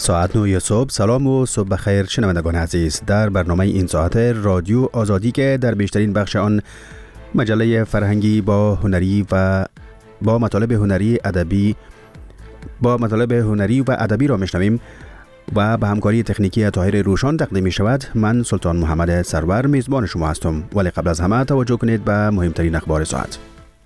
ساعت 9 صبح. سلام و صبح بخیر شنوندگان عزیز. در برنامه این ساعت رادیو آزادی که در بیشترین بخش آن مجله فرهنگی با هنری و با مطالب هنری و ادبی را میشنویم و به همکاری تکنیکی طاهر روشان تقدیم می شود. من سلطان محمد سرور میزبان شما هستم، ولی قبل از همه توجه کنید به مهمترین اخبار ساعت.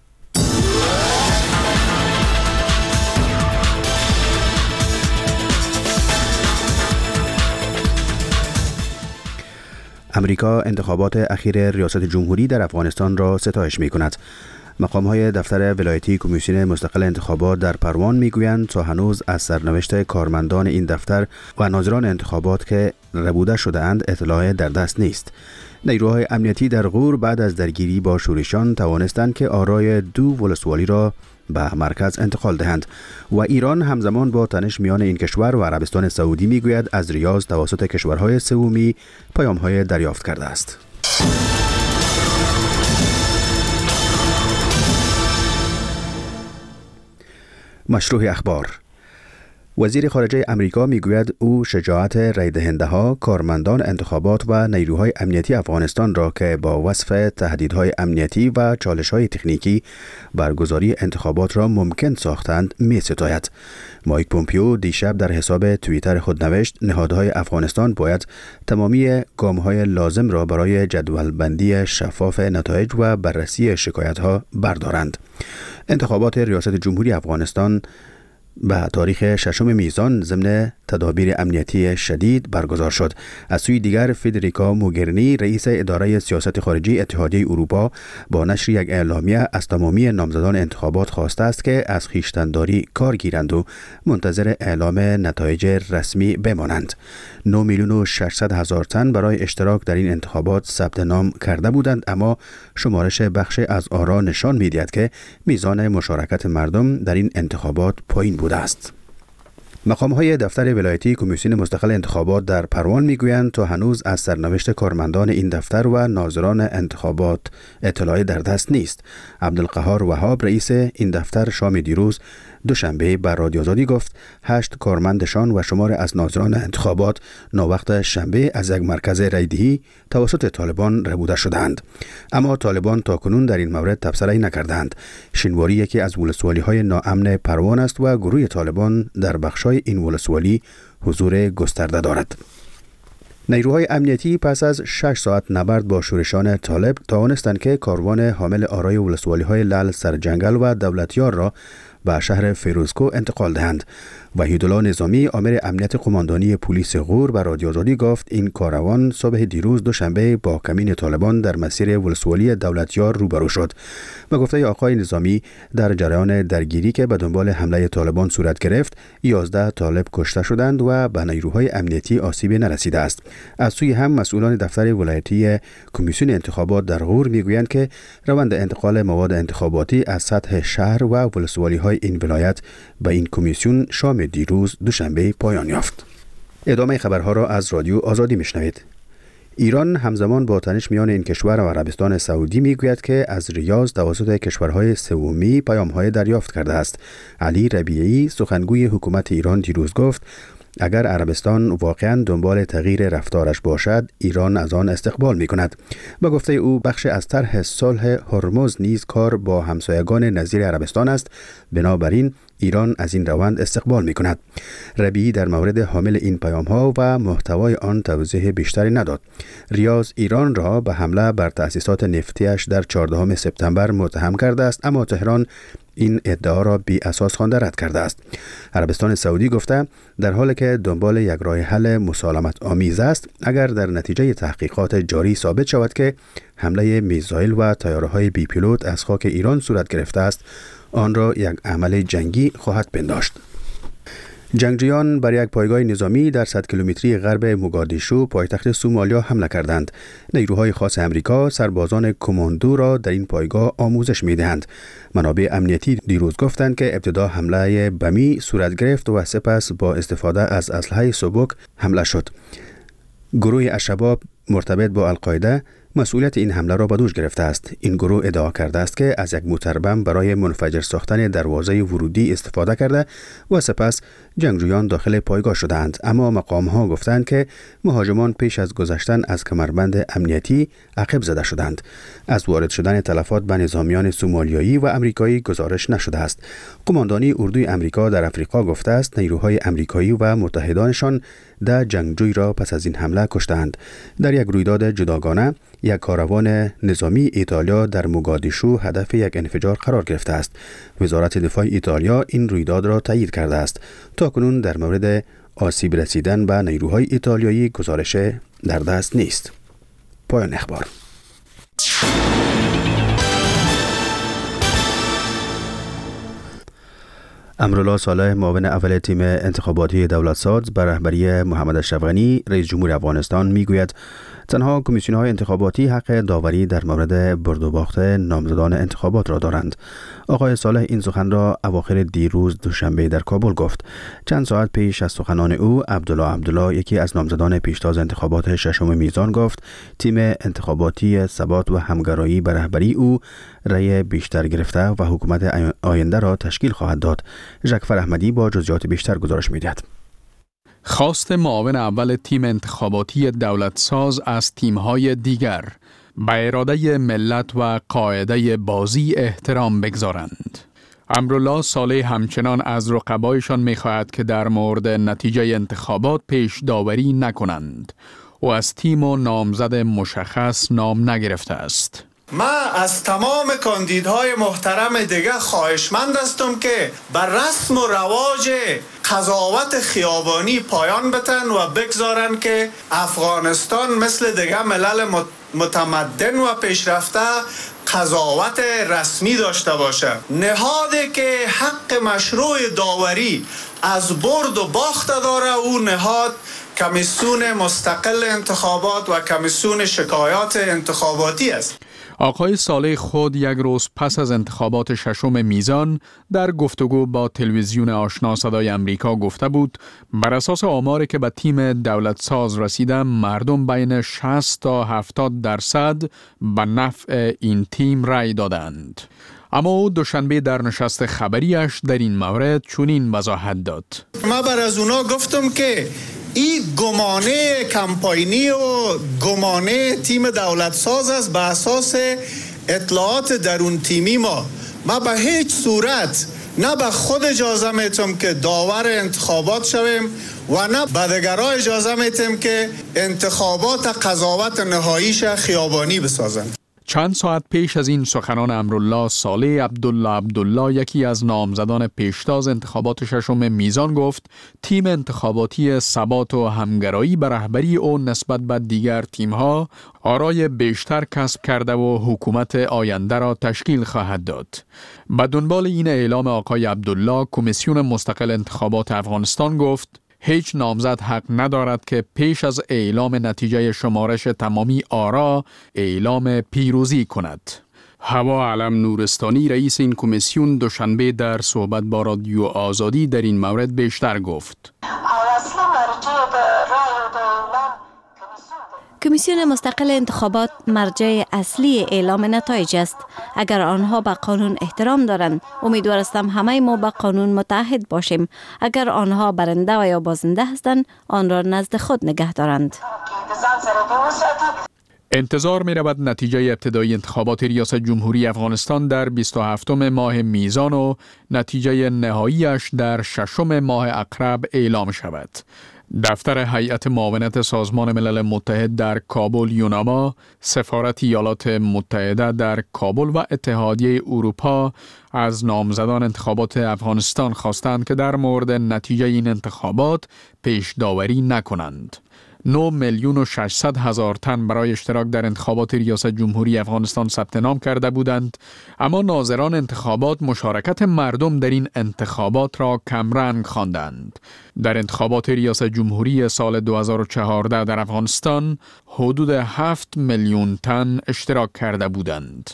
امریکا انتخابات اخیر ریاست جمهوری در افغانستان را ستایش می کند. مقام‌های دفتر ولایتی کمیسیون مستقل انتخابات در پروان میگویند تا هنوز از سرنوشت کارمندان این دفتر و ناظران انتخابات که ربوده شده اند اطلاع در دست نیست. نیروهای امنیتی در غور بعد از درگیری با شورشیان توانستند که آرای 2 ولسوالی را به مرکز انتقال دهند و ایران همزمان با تنش میان این کشور و عربستان سعودی میگوید از ریاض توسط کشورهای سومی پیام‌های دریافت کرده است. مشروع اخبار. وزیر خارجه امریکا میگوید او شجاعت رای دهنده ها، کارمندان انتخابات و نیروهای امنیتی افغانستان را که با وصف تهدیدهای امنیتی و چالش‌های تکنیکی برگزاری انتخابات را ممکن ساختند می‌ستاید. مایک پومپیو دیشب در حساب توییتر خود نوشت نهادهای افغانستان باید تمامی گام‌های لازم را برای جدولبندی شفاف نتایج و بررسی شکایت‌ها بردارند. انتخابات ریاست جمهوری افغانستان به تاریخ 6 میزان ضمن تدابیر امنیتی شدید برگزار شد. از سوی دیگر فدریکا موگرینی رئیس اداره سیاست خارجی اتحادیه اروپا با نشر یک اعلامیه از تمامی نامزدان انتخابات خواسته است که از خویشتن‌داری کار گیرند و منتظر اعلام نتایج رسمی بمانند. 9,600,000 تن برای اشتراک در این انتخابات ثبت نام کرده بودند، اما شمارش بخش از آرا نشان می‌دهد که میزان مشارکت مردم در این انتخابات پایین بوده است. مقام‌های دفتر ولایتی کمیسیون مستقل انتخابات در پروان میگویند تا هنوز از سرنوشت کارمندان این دفتر و ناظران انتخابات اطلاعی در دست نیست. عبدالقهار وهاب رئیس این دفتر شام دیروز دوشنبه بر رادیو آزادی گفت 8 کارمندشان و شمار از ناظران انتخابات ناوقت شنبه از یک مرکز رایدهی توسط طالبان ربوده شدند، اما طالبان تاکنون در این مورد تبصره نکردند. شینواری یکی از ولسوالی‌های ناامن پروان است و گروه طالبان در بخش‌های این ولسوالی حضور گسترده دارد. نیروهای امنیتی پس از 6 ساعت نبرد با شورشان طالب توانستند که کاروان حامل آرای ولسوالی‌های لعل سرجنگل و دولتیار را به شهر فیروزکو انتقال دهند. وحیدالله نظامی آمر امنیت قماندانی پلیس غور به رادیو آزادی گفت این کاروان صبح دیروز دوشنبه با کمین طالبان در مسیر ولسوالی دولتیار روبرو شد. به گفته آقای نظامی در جریان درگیری که به دنبال حمله طالبان صورت گرفت 11 طالب کشته شدند و به نیروهای امنیتی آسیبی نرسیده است. از سوی هم مسئولان دفتر ولایتی کمیسیون انتخابات در غور میگویند که روند انتقال مواد انتخاباتی از سطح شهر و ولسوالی‌های این ولایت به این کمیسیون شام دیروز دوشنبه پایان یافت. ادامه خبرها را از رادیو آزادی میشنوید. ایران همزمان با تنش میان این کشور و عربستان سعودی میگوید که از ریاض توسط کشورهای سومی پیام‌های دریافت کرده است. علی ربیعی سخنگوی حکومت ایران دیروز گفت اگر عربستان واقعاً دنبال تغییر رفتارش باشد ایران از آن استقبال می کند. با گفته او بخش از طرح صلح هرمز نیز کار با همسایگان نظیر عربستان است، بنابراین ایران از این روند استقبال می کند. ربیعی در مورد حامل این پیام ها و محتوای آن توضیح بیشتری نداد. ریاض ایران را به حمله بر تأسیسات نفتیش در 14 سپتامبر متهم کرده است، اما تهران این ادعا را بی اساس خوانده رد کرده است. عربستان سعودی گفته در حالی که دنبال یک راه حل مسالمت آمیز است، اگر در نتیجه تحقیقات جاری ثابت شود که حمله میزایل و طیاره‌های بی پیلوت از خاک ایران صورت گرفته است، آن را یک عمل جنگی خواهد پنداشت. جنگجویان بر یک پایگاه نظامی در 100 کیلومتری غرب موگادیشو پایتخت سومالیا حمله کردند. نیروهای خاص امریکا سربازان کماندو را در این پایگاه آموزش می‌دهند. منابع امنیتی دیروز گفتند که ابتدا حمله بمی صورت گرفت و سپس با استفاده از اسلحه سبک حمله شد. گروه الشباب مرتبط با القاعده مسئولیت این حمله را به دوش گرفته است. این گروه ادعا کرده است که از یک موتر بم برای منفجر ساختن دروازه ورودی استفاده کرده و سپس جنگجویان داخل پایگاه شدند، اما مقام‌ها گفتند که مهاجمان پیش از گذشتن از کمربند امنیتی عقب زده شدند. از وارد شدن تلفات به نظامیان سومالیایی و امریکایی گزارش نشده است. قماندانی اردوی امریکا در افریقا گفته است نیروهای امریکایی و متحدانشان ده جنگجوی را پس از این حمله کشتند. در یک رویداد جداگانه یک کاروان نظامی ایتالیا در موگادیشو هدف یک انفجار قرار گرفته است. وزارت دفاع ایتالیا این رویداد را تایید کرده است. تاکنون در مورد آسیب رسیدن به نیروهای ایتالیایی گزارش در دست نیست. پایان اخبار. امرالله صالح معاون اول تیم انتخاباتی دولتساز بر رهبری محمد اشرف غنی رئیس جمهور افغانستان میگوید تنها کمیسیون‌های انتخاباتی حق داوری در مورد برد و باخت نامزدان انتخابات را دارند. آقای صالح این سخن را اواخر دیروز دوشنبه در کابل گفت. چند ساعت پیش از سخنان او عبدالله یکی از نامزدان پیشتاز انتخابات ششم میزان گفت تیم انتخاباتی ثبات و همگرایی بر رهبری او رأی بیشتر گرفته و حکومت آینده را تشکیل خواهد داد. ژکفر احمدی با جزئیات بیشتر گزارش می‌دهد. خواست معاون اول تیم انتخاباتی دولتساز از تیم‌های دیگر به اراده ملت و قاعده بازی احترام بگذارند. امرالله صالح همچنان از رقبایشان می‌خواهد که در مورد نتیجه انتخابات پیش داوری نکنند و از تیم و نامزد مشخص نام نگرفته است. ما از تمام کاندیدهای محترم دیگه خواهشمند هستم که بر رسم و رواج قضاوت خیابانی پایان بتن و بگذارن که افغانستان مثل دیگه ملل متمدن و پیشرفته قضاوت رسمی داشته باشه. نهادی که حق مشروع داوری از برد و باخت داره او نهاد کمیسیون مستقل انتخابات و کمیسیون شکایات انتخاباتی است. آقای صالح خود یک روز پس از انتخابات ششم میزان در گفتگو با تلویزیون آشنا صدای امریکا گفته بود بر اساس آماری که به تیم دولتساز رسیده مردم بین 60 تا 70% به نفع این تیم رأی دادند. اما او دوشنبه در نشست خبریش در این مورد چنین وضاحت داد. ما بر از اونا گفتم که این گمانه کمپاینی و گمانه تیم دولتساز است به اساس اطلاعات درون تیمی ما به هیچ صورت نه به خود اجازه میتم که داور انتخابات شویم و نه به دیگرها اجازه میتم که انتخابات قضاوت نهاییش خیابانی بسازن. چند ساعت پیش از این سخنان امرالله صالح عبدالله یکی از نامزدان پیشتاز انتخابات ششم میزان گفت تیم انتخاباتی ثبات و همگرایی به رهبری او نسبت به دیگر تیم‌ها آرای بیشتر کسب کرده و حکومت آینده را تشکیل خواهد داد. به دنبال این اعلام آقای عبدالله کمیسیون مستقل انتخابات افغانستان گفت هیچ نامزد حق ندارد که پیش از اعلام نتیجه شمارش تمامی آرا اعلام پیروزی کند. هوا علم نورستانی رئیس این کمیسیون دوشنبه در صحبت با رادیو آزادی در این مورد بیشتر گفت. کمیسیون مستقل انتخابات مرجع اصلی اعلام نتایج است. اگر آنها به قانون احترام دارند، امیدوار هستم همه ما به قانون متحد باشیم. اگر آنها برنده و یا بازنده هستند، آن را نزد خود نگه دارند. انتظار می رود نتیجه ابتدایی انتخابات ریاست جمهوری افغانستان در 27 ماه میزان و نتیجه نهاییش در 6 ماه اقرب اعلام شود. دفتر هیئت معاونت سازمان ملل متحد در کابل یوناما، سفارت ایالات متحده در کابل و اتحادیه اروپا از نامزدان انتخابات افغانستان خواستند که در مورد نتیجه این انتخابات پیش داوری نکنند. 9,600,000 تن برای اشتراک در انتخابات ریاست جمهوری افغانستان ثبت نام کرده بودند، اما ناظران انتخابات مشارکت مردم در این انتخابات را کمرنگ خواندند. در انتخابات ریاست جمهوری سال 2014 در افغانستان حدود 7 میلیون تن اشتراک کرده بودند.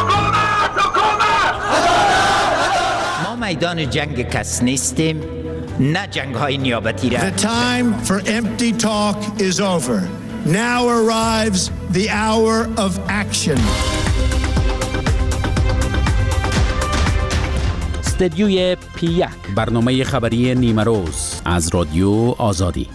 ما میدان جنگ کس نیستیم نه جنگ‌های نیابتی را. The time for empty talk is over. Now arrives the hour of action. استدیوی P1 برنامه خبری نیمه روز از رادیو آزادی.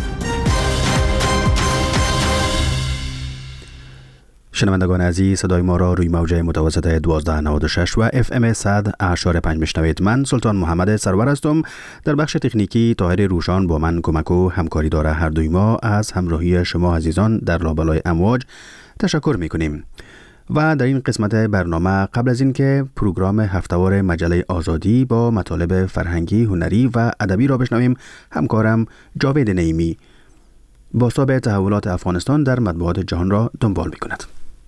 شنوندگان عزیز، صدای ما را روی موج متوسط 1296 و FM 100.5 میشنوید. من سلطان محمد سرور هستم. در بخش تکنیکی طاهر روشان با من کمک و همکاری داره. هر دوی ما از همراهی شما عزیزان در لابلای امواج تشکر میکنیم. و در این قسمت برنامه قبل از اینکه پروگرام هفتهوار مجله آزادی با مطالب فرهنگی، هنری و ادبی را بشنویم، همکارم جاوید نعیمی بازتاب تحولات افغانستان در مطبوعات جهان را دنبال می‌کند.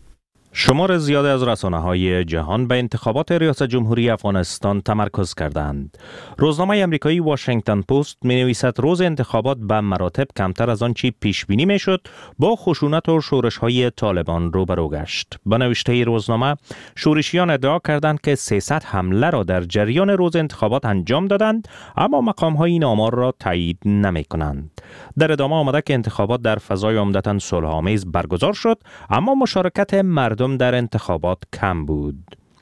شمار زیادی از رسانه‌های جهان به انتخابات ریاست جمهوری افغانستان تمرکز کردند. روزنامه آمریکایی واشنگتن پست می‌نویسد روز انتخابات به مراتب کمتر از آنچه پیش بینی می‌شد با خشونت و شورش‌های طالبان روبرو گشت. به نوشته روزنامه، شورشیان ادعا کردند که 300 حمله را در جریان روز انتخابات انجام دادند، اما مقام‌های این آمار را تایید نمی‌کنند. در ادامه آمده که انتخابات در فضای عمدتاً صلح‌آمیز برگزار شد، اما مشارکت مردم در انتخابات کم بود.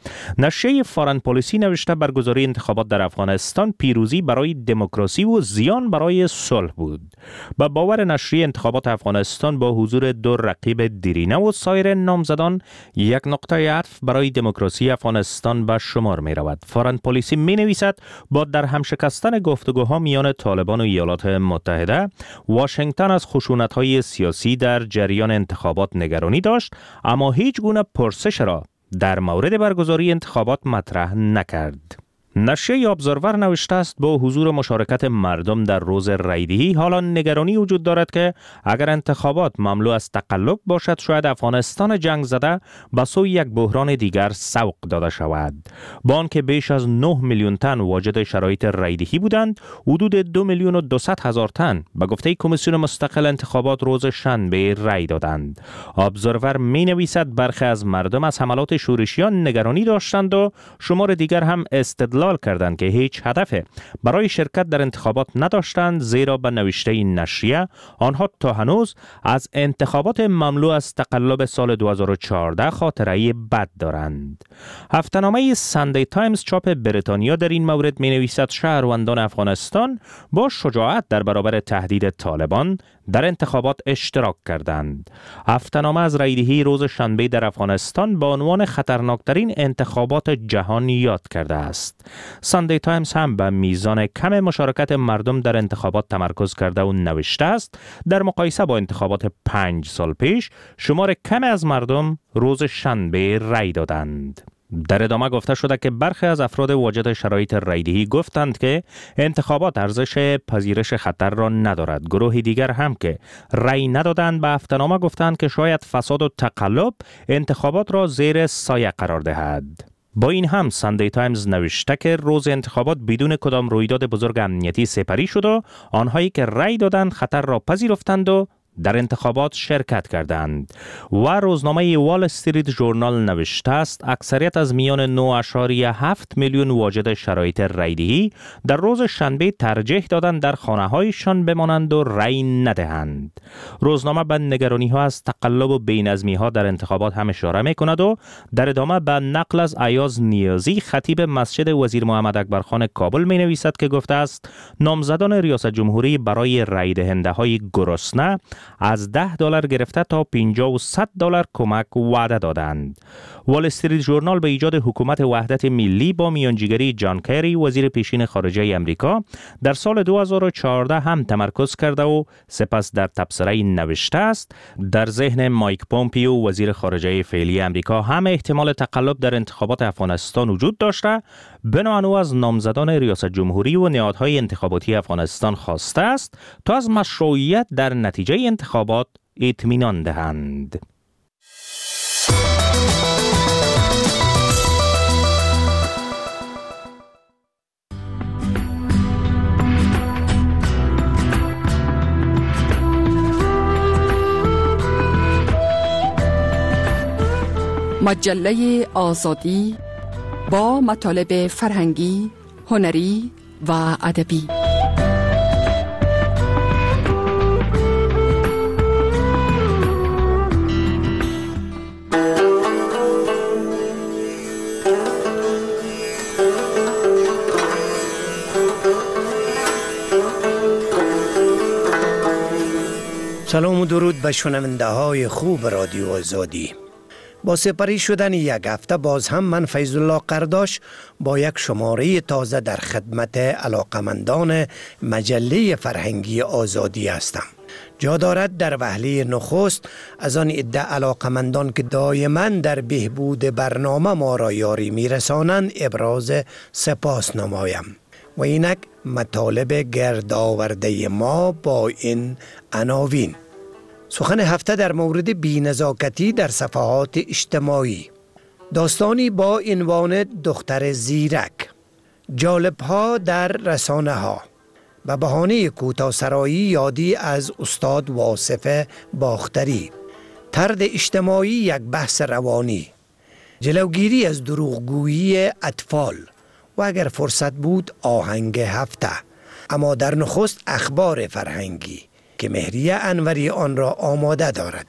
نشریه فارن پالیسی نوشته برگزاری انتخابات در افغانستان پیروزی برای دموکراسی و زیان برای صلح بود. با باور نشریه، انتخابات افغانستان با حضور دو رقیب دیرینه و سایر نامزدان یک نقطه عطف برای دموکراسی افغانستان به شمار می رود. فارن پالیسی می نویسد با در هم شکستن گفتگوها میان طالبان و ایالات متحده، واشنگتن از خشونت‌های سیاسی در جریان انتخابات نگرانی داشت، اما هیچ گونه پرسش را در مورد برگزاری انتخابات مطرح نکرد. نشریه ابزرور نوشته است با حضور مشارکت مردم در روز رایدهی حالا نگرانی وجود دارد که اگر انتخابات مملو از تقلب باشد، شاید افغانستان جنگ زده به سوی یک بحران دیگر سوق داده شود. با آنکه بیش از 9 میلیون تن واجد شرایط رایدهی بودند، حدود 2,200,000 تن به گفته کمیسیون مستقل انتخابات روز شنبه رای دادند. ابزرور می نویسد برخی از مردم از حملات شورشیان نگرانی داشتند و شمار دیگر هم استدلال کردند که هیچ هدف برای شرکت در انتخابات نداشتند، زیرا به نوشته این نشریه آنها تا هنوز از انتخابات مملو از تقلب سال 2014 خاطره بد دارند. هفته‌نامه ساندی تایمز چاپ بریتانیا در این مورد می نویسد شهروندان افغانستان با شجاعت در برابر تهدید طالبان در انتخابات اشتراک کردند. هفته‌نامه از رایدهی روز شنبه در افغانستان با عنوان خطرناکترین انتخابات جهان یاد کرده است. ساندی تایمز هم به میزان کم مشارکت مردم در انتخابات تمرکز کرده و نوشته است در مقایسه با انتخابات 5 سال پیش، شمار کم از مردم روز شنبه رای دادند. در ادامه گفته شده که برخی از افراد واجد شرایط رایدهی گفتند که انتخابات ارزش پذیرش خطر را ندارد. گروه دیگر هم که رای ندادند به هفته‌نامه گفتند که شاید فساد و تقلب انتخابات را زیر سایه قرار دهد. با این هم ساندی تایمز نوشته که روز انتخابات بدون کدام رویداد بزرگ امنیتی سپری شد و آنهایی که رای دادند خطر را پذیرفتند و در انتخابات شرکت کردند. و روزنامه وال استریت ژورنال نوشته است اکثریت از میان 9.7 میلیون واجد شرایط رایدهی در روز شنبه ترجیح دادند در خانه‌هایشان بمانند و رای ندهند. روزنامه به نگرانی‌ها از تقلب و بی‌نظمی‌ها در انتخابات هم اشاره می‌کند و در ادامه به نقل از ایاز نیازی خطیب مسجد وزیر محمد اکبرخان کابل می‌نویسد که گفته است نامزدان ریاست جمهوری برای رای دهنده‌های گرسنه از $10 گرفته تا $50 و $100 کمک وعده دادند. وال استریت ژورنال به ایجاد حکومت وحدت ملی با میانجیگری جان کری وزیر پیشین خارجه امریکا در سال 2014 هم تمرکز کرده و سپس در تبصره نوشته است در ذهن مایک پومپیو وزیر خارجه فعلی امریکا هم احتمال تقلب در انتخابات افغانستان وجود داشته. بنابراین او از نامزدان ریاست جمهوری و نهادهای انتخاباتی افغانستان خواسته است تا از مشروعیت در نتیجه انتخابات اطمینان دهند. مجله آزادی با مطالب فرهنگی، هنری و ادبی. سلام و درود به شنونده های خوب رادیو آزادی. با سپری شدن یک هفته باز هم من فیض الله قرداش با یک شماره تازه در خدمت علاقمندان مجله فرهنگی آزادی هستم. جا دارد در وهله نخست از آن عده علاقمندان که دائما در بهبود برنامه ما را یاری میرسانند ابراز سپاس نمایم و اینک مطالب گردآورده ما با این عناوین: سخن هفته در مورد بی‌نزاکتی در صفحات اجتماعی، داستانی با عنوان دختر زیرک، جالب‌ها در رسانه ها، به بهانه کوتاه‌سرایی یادی از استاد واصف باختری، طرد اجتماعی یک بحث روانی، جلوگیری از دروغگویی اطفال و اگر فرصت بود آهنگ هفته. اما در نخست اخبار فرهنگی که مهریه انوری آن را آماده دارد.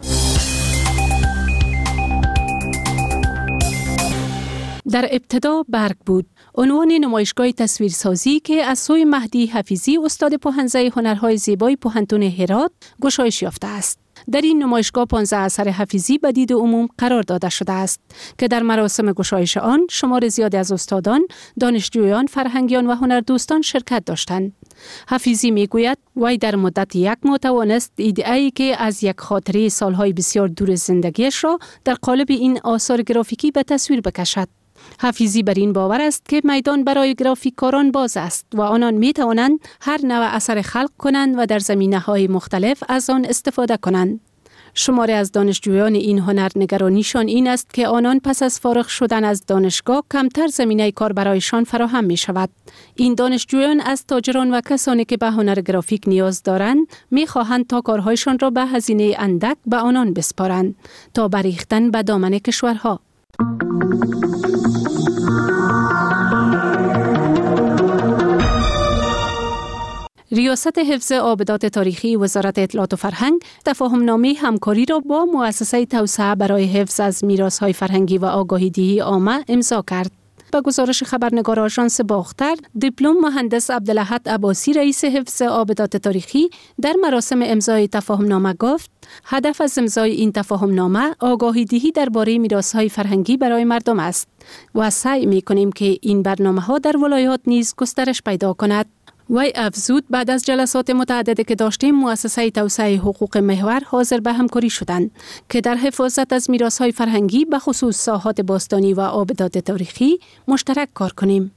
در ابتدا برگ بود، عنوان نمایشگاه تصویرسازی که از سوی مهدی حفیظی استاد پوهنزه هنرهای زیبای پوهنتون هرات گشایش یافته است. در این نمایشگاه 15 اثر حفیظی به دید عموم قرار داده شده است که در مراسم گشایش آن شمار زیادی از استادان، دانشجویان، فرهنگیان و هنردوستان شرکت داشتند. حفیظی میگوید وی در مدت یک ماه توانست ایده‌ای که از یک خاطره سالهای بسیار دور زندگیش را در قالب این آثار گرافیکی به تصویر بکشد. حفیظی بر این باور است که میدان برای گرافیککاران باز است و آنان می توانند هر نوع اثر خلق کنند و در زمینه‌های مختلف از آن استفاده کنند. شماری از دانشجویان این هنر نگرانیشان این است که آنان پس از فارغ شدن از دانشگاه کمتر زمینه کار برایشان فراهم می شود. این دانشجویان از تاجران و کسانی که به هنر گرافیک نیاز دارند می خواهند تا کارهایشان را به هزینه اندک به آنان بسپارند تا بریختن به دامن کشورها. ریاست حفظ آبدات تاریخی وزارت اطلاعات و فرهنگ تفاهمنامه همکاری را با مؤسسه توسعه برای حفظ از میراث‌های فرهنگی و آگاهی دهی عامه امضا کرد. به گزارش خبرنگار آژانس باختر، دیپلم مهندس عبدالاحد عباسی رئیس حفظ آبدات تاریخی در مراسم امضای تفاهمنامه گفت: هدف از امضای این تفاهمنامه آگاهی دهی درباره میراث‌های فرهنگی برای مردم است و سعی می‌کنیم که این برنامه‌ها در ولایات نیز گسترش پیدا کند. وی افزود بعد از جلسات متعددی که داشتیم مؤسسه توسعه حقوق محور حاضر به همکاری شدند که در حفاظت از میراث‌های فرهنگی به خصوص ساحات باستانی و آبدات تاریخی مشترک کار کنیم.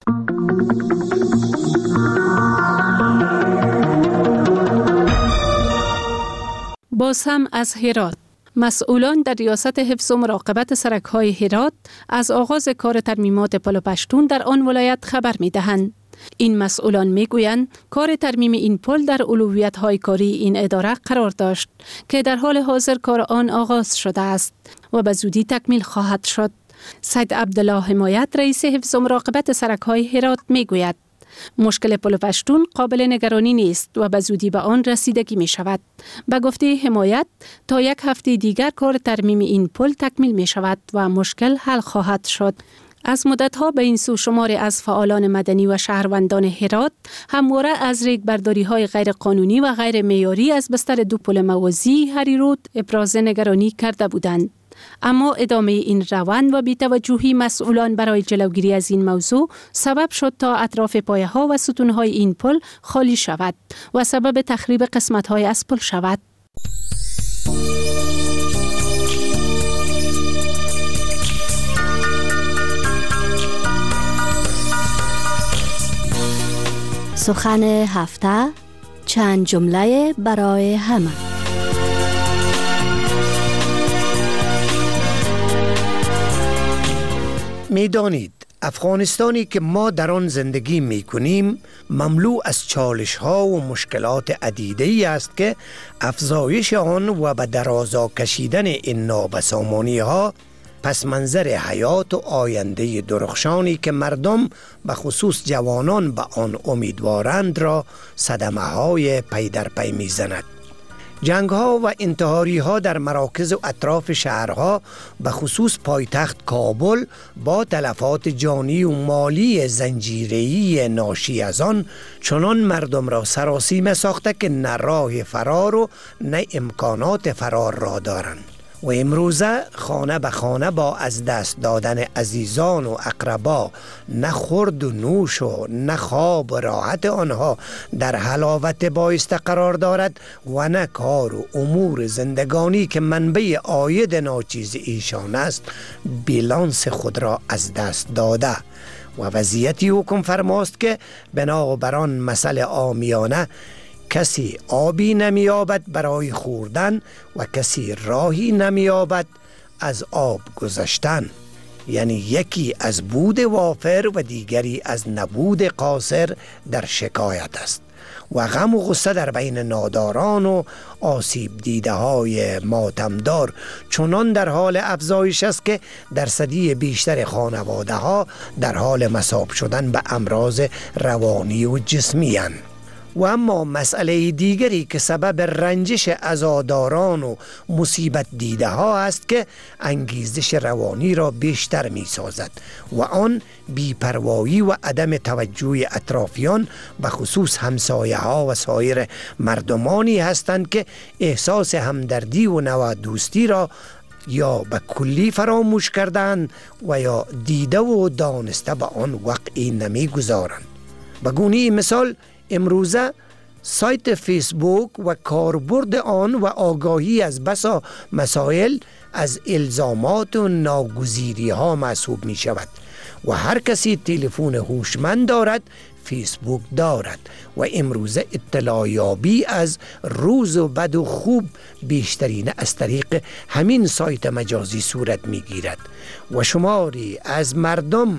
باز هم از هرات، مسئولان در ریاست حفظ و مراقبت سرک‌های هرات از آغاز کار ترمیمات پل پشتون در آن ولایت خبر می‌دهند. این مسئولان میگویند کار ترمیم این پل در اولویت‌های کاری این اداره قرار داشت که در حال حاضر کار آن آغاز شده است و به زودی تکمیل خواهد شد. سید عبدالله حمایت رئیس حفظ و مراقبت سرک‌های هرات میگوید مشکل پل پشتون قابل نگرانی نیست و به زودی به آن رسیدگی می شود. به گفته حمایت تا یک هفته دیگر کار ترمیم این پل تکمیل می شود و مشکل حل خواهد شد. از مدت‌ها به این سو شماری از فعالان مدنی و شهروندان هرات همواره از ریگبرداری‌های غیرقانونی و غیر معیاری از بستر دو پل موازی هریرود ابراز نگرانی کرده بودند. اما ادامه این روند و بی‌توجهی مسئولان برای جلوگیری از این موضوع سبب شد تا اطراف پایه‌ها و ستون‌های این پل خالی شود و سبب تخریب قسمت‌های از پل شود. سخن هفته، چند جمله برای همه. می‌دانید افغانستانی که ما در آن زندگی می‌کنیم مملو از چالش‌ها و مشکلات عدیده‌ای است که افزایش آن و به درازا کشیدن این نابسامانی‌ها پس منظر حیات و آینده درخشانی که مردم به خصوص جوانان به آن امیدوارند را صدمه‌های پی در پی می‌زند. جنگ ها و انتحاری ها در مراکز و اطراف شهرها به خصوص پایتخت کابل با تلفات جانی و مالی زنجیره‌ای ناشی از آن چنان مردم را سراسیمه ساخته که نه راه فرار و نه امکانات فرار را دارند. و امروزه خانه به خانه با از دست دادن عزیزان و اقربا نه خورد و نوش و نه خواب و راحت آنها در حلاوت بایسته قرار دارد و نه کار و امور زندگانی که منبع عاید ناچیز ایشان است بیلانس خود را از دست داده و وضعیتی حکم فرماست که بنابر آن مسئله عامیانه کسی آبی نمیابد برای خوردن و کسی راهی نمیابد از آب گذشتن، یعنی یکی از بود وافر و دیگری از نبود قاصر در شکایت است و غم و غصه در بین ناداران و آسیب دیده های ماتمدار چنان در حال افزایش است که درصدی بیشتر خانواده ها در حال مصاب شدن به امراض روانی و جسمی اند. و اما مسئله دیگری که سبب رنجش عزاداران و مصیبت دیده ها است که انگیزش روانی را بیشتر می سازد و آن بی‌پروایی و عدم توجه اطرافیان به خصوص همسایه ها و سایر مردمانی هستند که احساس همدردی و نوع دوستی را یا به کلی فراموش کردند و یا دیده و دانسته به آن وقعی نمی گذارند. به گونه مثال امروزه سایت فیسبوک و کاربرد آن و آگاهی از بسا مسائل از الزامات و ناگزیری ها محسوب می شود و هر کسی تلفن هوشمند دارد فیسبوک دارد و امروزه اطلاع یابی از روز و بد و خوب بیشترین از طریق همین سایت مجازی صورت می گیرد و شماری از مردم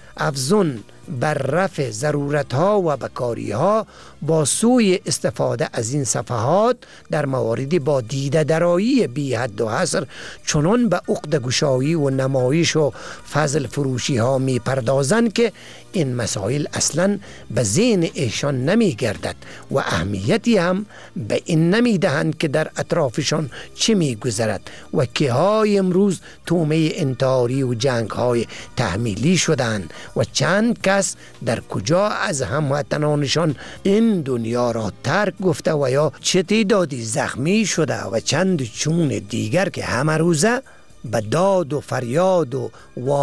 افزون بر رفع ضرورتها و بکاریها با سوی استفاده از این صفحات در مواردی با دیده درایی بی حد و حصر چنان به عقده گشایی و نمایش و فضل فروشی ها می پردازند که این مسائل اصلا به ذهن ایشان نمی گردد و اهمیتی هم به این نمی دهند که در اطرافشان چه می گذرد و که های امروز تومه انتحاری و جنگ های تحمیلی شدند و چند کس در کجا از هموطنانشان این دنیا را ترک گفته و یا چه تعدادی زخمی شده و چند چون دیگر که همه روزه به داد و فریاد و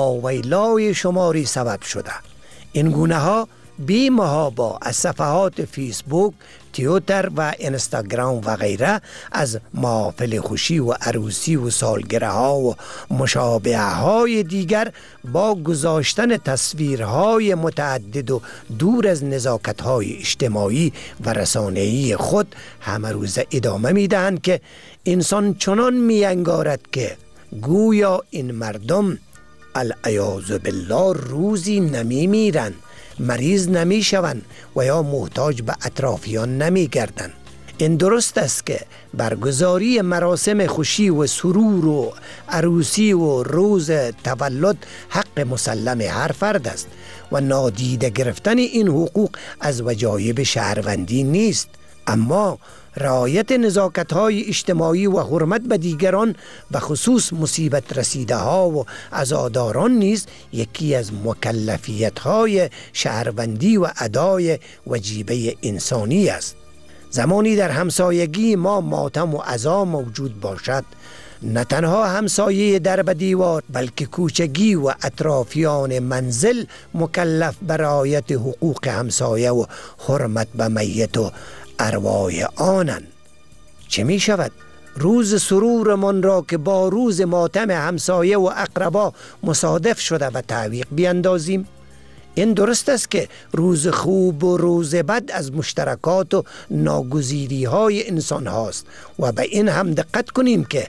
واویلای شماری سبب شده. این گونه ها بی محابا از صفحات فیسبوک، توییتر و اینستاگرام و غیره از محافل خوشی و عروسی و سالگره ها و مشابه های دیگر با گذاشتن تصویرهای متعدد و دور از نزاکت های اجتماعی و رسانه‌ای خود همه روز ادامه می دهند که انسان چنان می انگارد که گویا این مردم العیاذ بالله روزی نمی میرند، مریض نمی شوند و یا محتاج به اطرافیان نمی گردند. این درست است که برگزاری مراسم خوشی و سرور و عروسی و روز تولد حق مسلم هر فرد است و نادیده گرفتن این حقوق از وجایب شهروندی نیست، اما رعایت نزاکت‌های اجتماعی و حرمت به دیگران به خصوص مصیبت رسیده ها و عزاداران نیز یکی از مکلفیت‌های شهروندی و ادای وجیبه انسانی است. زمانی در همسایگی ما ماتم و عزا موجود باشد، نه تنها همسایه در به دیوار بلکه کوچگی و اطرافیان منزل مکلف به رعایت حقوق همسایه و حرمت به میت و ارواح آنن. چه می شود؟ روز سرورمان را که با روز ماتم همسایه و اقربا مصادف شده و تعویق بیندازیم؟ این درست است که روز خوب و روز بد از مشترکات و ناگزیری های انسان هاست و به این هم دقت کنیم که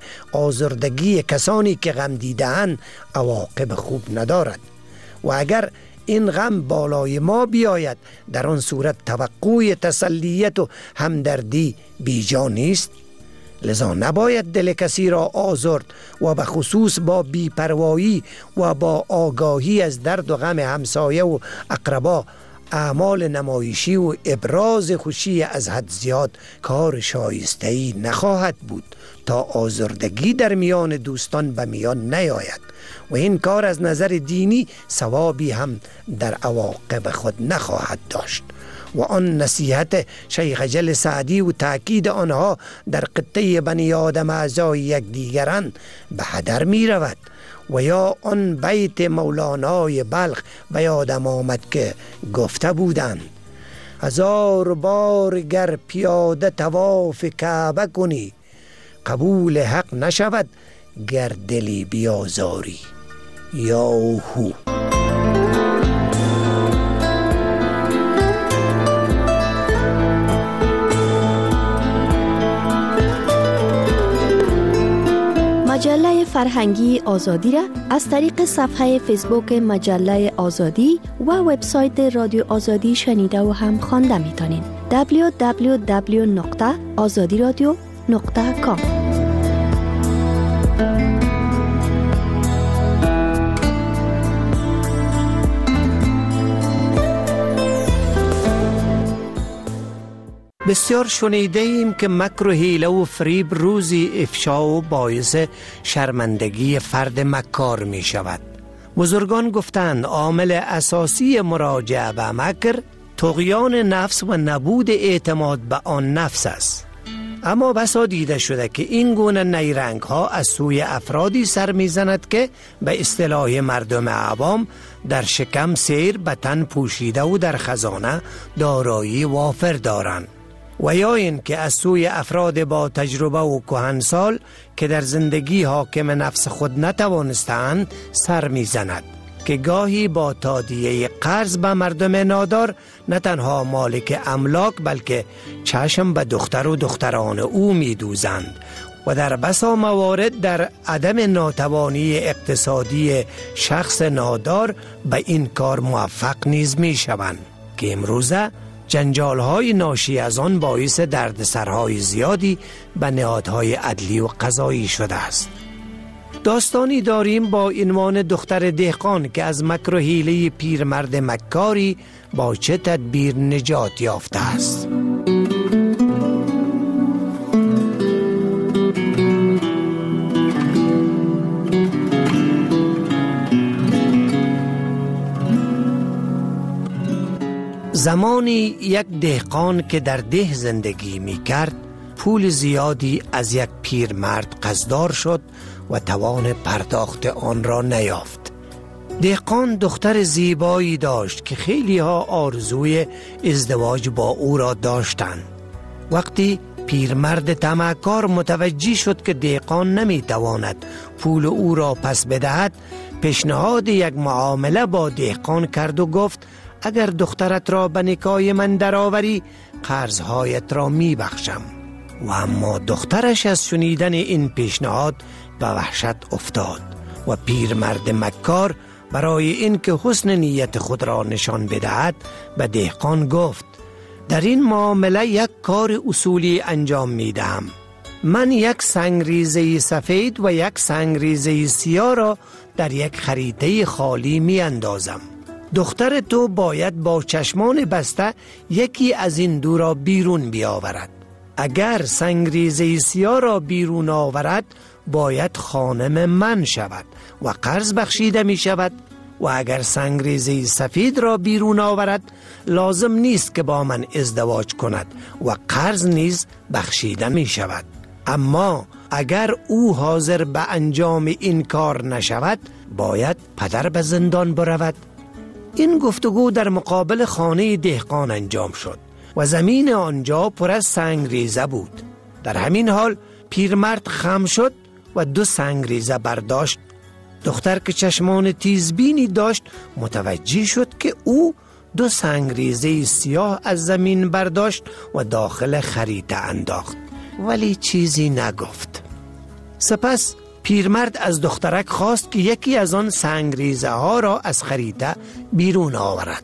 آزردگی کسانی که غم دیده‌اند عواقب خوب ندارد و اگر این غم بالای ما بیاید در آن صورت توقع تسلیت و همدردی بیجا نیست. لذا نباید دل کسی را آزرد و به خصوص با بی‌پروایی و با آگاهی از درد و غم همسایه و اقربا اعمال نمایشی و ابراز خوشی از حد زیاد کار شایسته‌ای نخواهد بود تا آزردگی در میان دوستان به میان نیاید و این کار از نظر دینی ثوابی هم در عواقب خود نخواهد داشت و آن نصیحت شیخ جل سعدی و تأکید آنها در قطه بنی آدم اعضای یکدیگرند به هدر می رود و یا آن بیت مولانای بلخ به یادم آمد که گفته بودند 1000 بار گر پیاده طواف کعبه کنی قبول حق نشود گر دلی بیازاری یا هو. مجله فرهنگی آزادی را از طریق صفحه فیسبوک مجله آزادی و وبسایت رادیو آزادی شنیده و هم خوانده می‌تونین. www.azadiradio.com بسیار شنیده ایم که مکر و حیله و فریب روزی افشا و باعث شرمندگی فرد مکار می شود. بزرگان گفتند عامل اساسی مراجعه به مکر طغیان نفس و نبود اعتماد به آن نفس است. اما بسا دیده شده که این گونه نیرنگ ها از سوی افرادی سر می زند که به اصطلاح مردم عوام در شکم سیر به تن پوشیده و در خزانه دارایی وافر دارند و یا این که از سوی افراد با تجربه و کهنسال که در زندگی حاکم نفس خود نتوانستند سر می زند که گاهی با تادیه قرض به مردم نادار نه تنها مالک املاک بلکه چشم به دختر و دختران او می دوزند و در بسا موارد در عدم ناتوانی اقتصادی شخص نادار به این کار موفق نیز می شوند که امروزه جنجال‌های ناشی از آن باعث دردسرهای زیادی به نهادهای عدلی و قضایی شده است. داستانی داریم با عنوان دختر دهقان که از مکر و حیله پیرمرد مکاری با چه تدبیر نجات یافته است. زمانی یک دهقان که در ده زندگی می کرد پول زیادی از یک پیرمرد قصدار شد و توان پرداخت آن را نیافت. دهقان دختر زیبایی داشت که خیلی ها آرزوی ازدواج با او را داشتند. وقتی پیرمرد طمعکار متوجه شد که دهقان نمی تواند پول او را پس بدهد، پیشنهاد یک معامله با دهقان کرد و گفت اگر دخترت را به نکاح من درآوری قرضهایت را می بخشم. و اما دخترش از شنیدن این پیشنهاد به وحشت افتاد و پیرمرد مکار برای اینکه حسن نیت خود را نشان بدهد به دهقان گفت در این معامله یک کار اصولی انجام می دهم. من یک سنگریزه سفید و یک سنگریزه سیاه را در یک خریطه خالی می اندازم. دختر تو باید با چشمان بسته یکی از این دو را بیرون بیاورد. اگر سنگریزه سیاه را بیرون آورد باید خانم من شود و قرض بخشیده می شود و اگر سنگریزه سفید را بیرون آورد لازم نیست که با من ازدواج کند و قرض نیز بخشیده می شود. اما اگر او حاضر به انجام این کار نشود باید پدر به زندان برود. این گفتگو در مقابل خانه دهقان انجام شد و زمین آنجا پر از سنگریزه بود. در همین حال پیرمرد خم شد و 2 سنگریزه برداشت. دختر که چشمان تیزبینی داشت متوجه شد که او 2 سنگریزه سیاه از زمین برداشت و داخل خریطه انداخت ولی چیزی نگفت. سپس پیرمرد از دخترک خواست که یکی از آن سنگریزه ها را از خریطه بیرون آورد.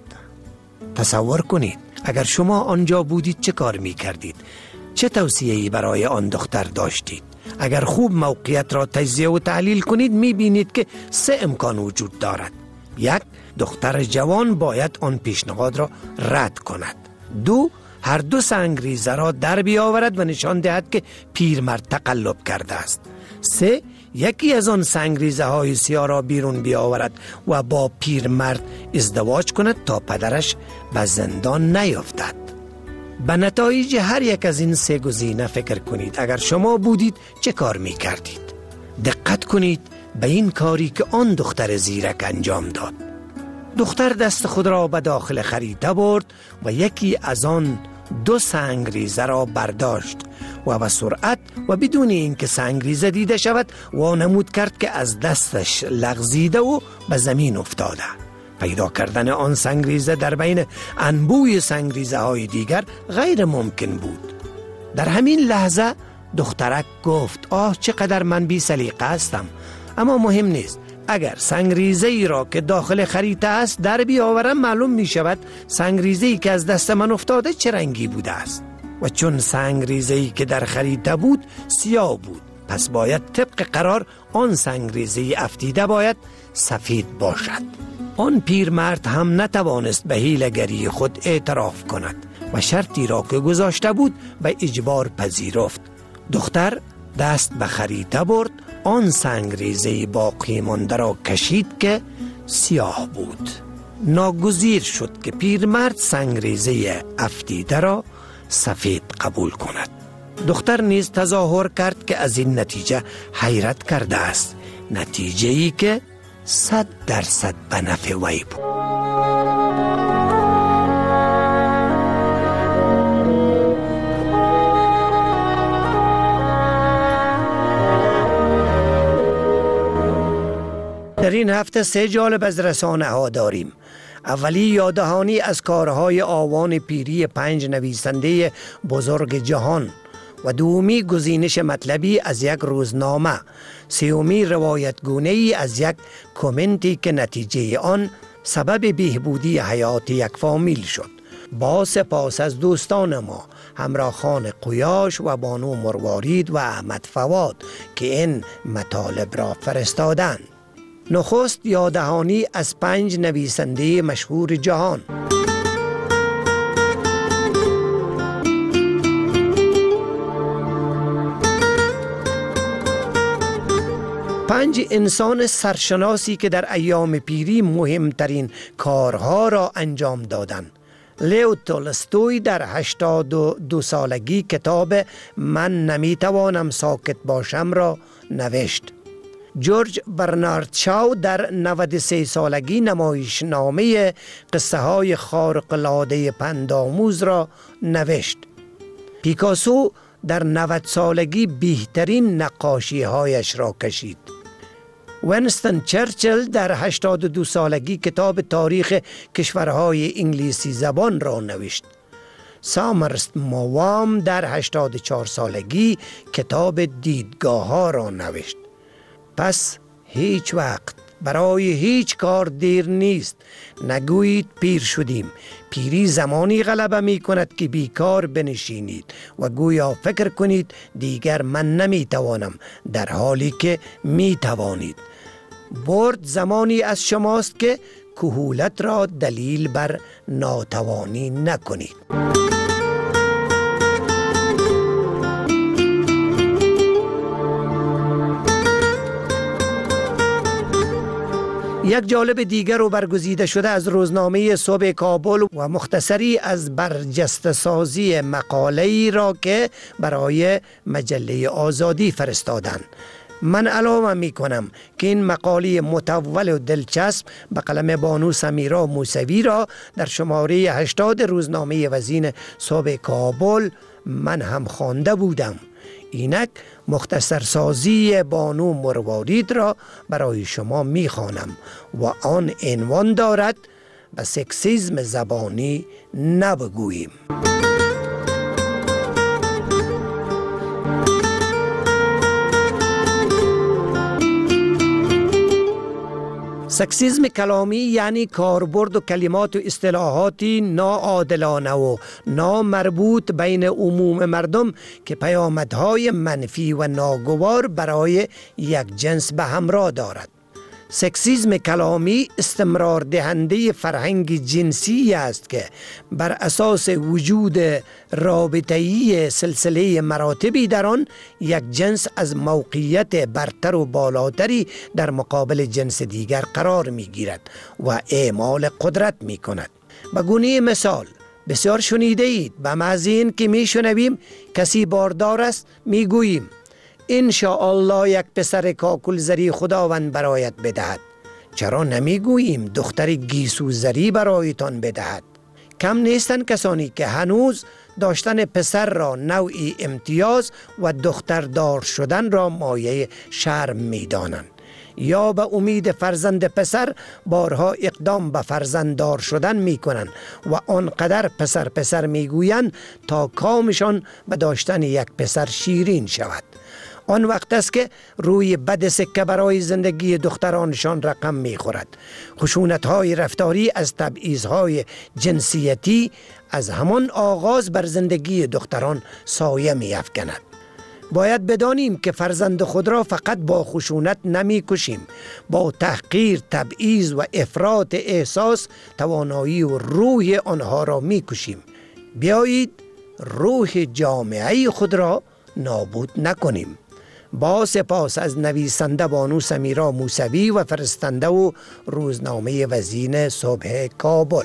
تصور کنید اگر شما آنجا بودید چه کار می کردید؟ چه توصیه‌ای برای آن دختر داشتید؟ اگر خوب موقعیت را تجزیه و تحلیل کنید می بینید که 3 امکان وجود دارد. یک، دختر جوان باید آن پیشنهاد را رد کند. دو، هر دو سنگریزه را در بیاورد و نشان دهد که پیرمرد تقلب کرده است. سه، یکی از آن سنگریزه های سیاه را بیرون بیاورد و با پیرمرد ازدواج کند تا پدرش به زندان نیفتد. به نتایج هر یک از این سه گزینه فکر کنید. اگر شما بودید چه کار می کردید؟ دقت کنید به این کاری که آن دختر زیرک انجام داد. دختر دست خود را به داخل خریطه برد و یکی از آن دو سنگریزه را برداشت و به سرعت و بدون اینکه سنگریزه دیده شود وانمود کرد که از دستش لغزیده و به زمین افتاده. پیدا کردن آن سنگریزه در بین انبوی سنگریزه های دیگر غیر ممکن بود. در همین لحظه دخترک گفت آه چقدر من بی سلیقه هستم، اما مهم نیست. اگر سنگریزه ای را که داخل خریطه است در بیاورم معلوم می شود سنگریزه ای که از دست من افتاده چه رنگی بوده است. و چون سنگریزه ای که در خریطه بود سیاه بود، پس باید طبق قرار آن سنگریزه افتیده باید سفید باشد. آن پیرمرد هم نتوانست به حیله‌گری خود اعتراف کند و شرطی را که گذاشته بود به اجبار پذیرفت. دختر دست به خریطه برد، آن سنگریزه باقی مانده را کشید که سیاه بود. ناگزیر شد که پیرمرد سنگریزه افتیده را سفید قبول کند. دختر نیز تظاهر کرد که از این نتیجه حیرت کرده است، نتیجه ای که 100% به نفع وی بود. در این هفته 3 جالب از رسانه ها داریم. اولی یاددهانی از کارهای آوان پیری 5 نویسنده بزرگ جهان و دومی گزینش مطلبی از یک روزنامه، سومی روایت گونه‌ای از یک کامنتی که نتیجه آن سبب بهبودی حیات یک فامیل شد. با سپاس از دوستان ما همراه خان قیاش و بانو مروارید و احمد فواد که این مطالب را فرستادند. نخست یاددهانی از 5 نویسنده مشهور جهان. پنج انسان سرشناسی که در ایام پیری مهمترین کارها را انجام دادند. لیو تولستوی در 82 سالگی کتاب من نمیتوانم ساکت باشم را نوشت. جورج برنارد شاو در 93 سالگی نمایشنامه قصه های خارق‌العاده پندآموز را نوشت. پیکاسو در 90 سالگی بهترین نقاشی هایش را کشید. وینستون چرچل در 82 سالگی کتاب تاریخ کشورهای انگلیسی زبان را نوشت. سامرست موام در 84 سالگی کتاب دیدگاه ها را نوشت. پس هیچ وقت برای هیچ کار دیر نیست. نگویید پیر شدیم. پیری زمانی غلبه می کند که بیکار بنشینید و گویا فکر کنید دیگر من نمی توانم، در حالی که می توانید. برد زمانی از شماست که کهولت را دلیل بر ناتوانی نکنید. یک جالب دیگر رو برگزیده شده از روزنامه صبح کابل و مختصری از برجسته سازی مقاله‌ای را که برای مجله آزادی فرستادند. من علامه می کنم که این مقاله مطول و دلچسب به قلم بانو سمیرا موسوی را در شماره 80 روزنامه وزین صبح کابل من هم خوانده بودم. اینک مختصر سازی بانو مروارید را برای شما می خوانم و آن عنوان دارد به سکسیسم زبانی نبگوییم. سکسیسم کلامی یعنی کاربرد و کلمات و اصطلاحاتی ناعادلانه و نامربوط بین عموم مردم که پیامدهای منفی و ناگوار برای یک جنس به همراه دارد. سکسیسم کلامی استمرار دهنده فرهنگ جنسی است که بر اساس وجود رابطه‌ای سلسله مراتبی در آن یک جنس از موقعیت برتر و بالاتری در مقابل جنس دیگر قرار می گیرد و اعمال قدرت می کند. به گونه مثال بسیار شنیده اید، به محض این که می شنویم کسی باردار است می گوییم انشاءالله یک پسر کاکل زری خداوند برایت بدهد. چرا نمی گوییم دختر گیسو زری برایتان بدهد؟ کم نیستند کسانی که هنوز داشتن پسر را نوعی امتیاز و دختردار شدن را مایه شرم می دانند، یا به امید فرزند پسر بارها اقدام به فرزنددار شدن می کنند و آنقدر پسر می گویند تا کامشان به داشتن یک پسر شیرین شود. آن وقت است که روی بد سکه برای زندگی دخترانشان رقم می خورد. خشونت‌های رفتاری از تبعیض‌های جنسیتی از همان آغاز بر زندگی دختران سایه می افکند. باید بدانیم که فرزند خود را فقط با خشونت نمی کشیم، با تحقیر، تبعیض و افراط احساس توانایی و روح آنها را می کشیم. بیایید روح جامعه خود را نابود نکنیم. با سپاس از نویسنده بانو سمیرا موسوی و فرستنده و روزنامه وزین صبح کابل.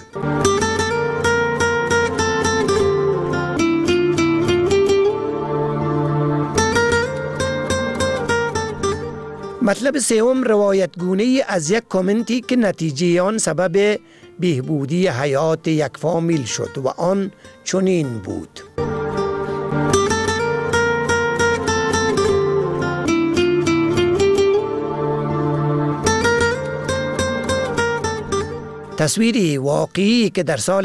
مطلب سوم روایت گونه از یک کامنتی که نتیجه آن سبب بهبودی حیات یک فامیل شد و آن چنین بود: تصویری واقعی که در سال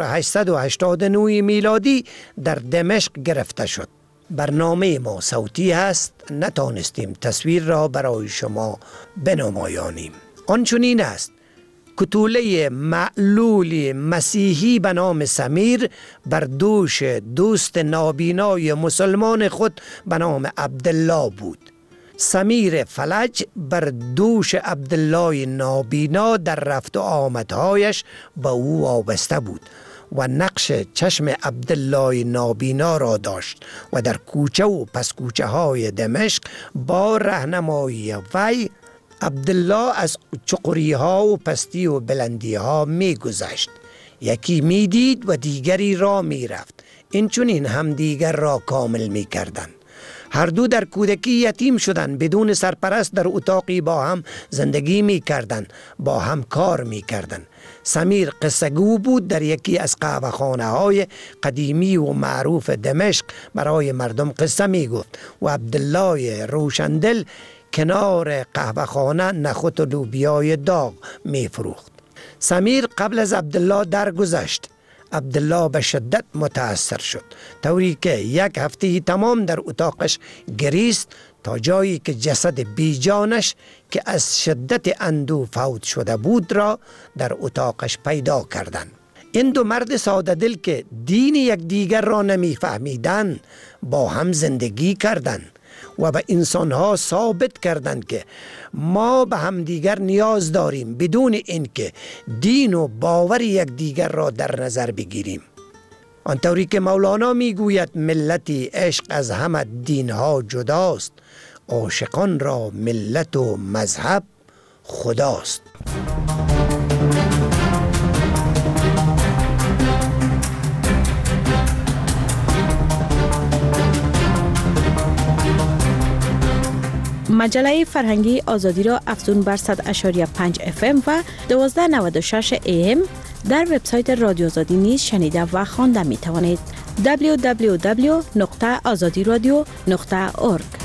1889 میلادی در دمشق گرفته شد. برنامه ما صوتی هست، نتانستیم تصویر را برای شما بنمایانیم. آن چنین است: کتوله معلول مسیحی به نام سمیر بر دوش دوست نابینای مسلمان خود به نام عبدالله بود. سمیر فلج بر دوش عبدالله نابینا در رفت و آمدهایش به او وابسته بود و نقش چشم عبدالله نابینا را داشت و در کوچه و پس کوچه های دمشق با رهنمایی وی عبدالله از چقری ها و پستی و بلندی ها می گذشت. یکی می دید و دیگری را می رفت. این چنین هم دیگر را کامل می کردند. هر دو در کودکی یتیم شدند، بدون سرپرست در اتاقی با هم زندگی می کردند، با هم کار می کردند. سمیر قصه‌گو بود، در یکی از قهوه‌خانه های قدیمی و معروف دمشق برای مردم قصه می گفت و عبدالله روشندل کنار قهوه‌خانه نخود و لوبیای داغ می فروخت. سمیر قبل از عبدالله درگذشت. عبدالله به شدت متاثر شد، طوری که یک هفته تمام در اتاقش گریست تا جایی که جسد بیجانش که از شدت اندوه فوت شده بود را در اتاقش پیدا کردند. این دو مرد ساده دل که دین یک دیگر را نمی فهمیدند با هم زندگی کردند و به انسانها ثابت کردند که ما به هم دیگر نیاز داریم بدون اینکه دین و باور یک دیگر را در نظر بگیریم. آنطوری که مولانا میگوید ملتی عشق از همه دینها جداست، عاشقان را ملت و مذهب خداست. مجله فرهنگی آزادی را افزون بر 100.5 FM و 1296 AM در وبسایت رادیو آزادی نیز شنیده و خوانده می توانید. www.azadiradio.org.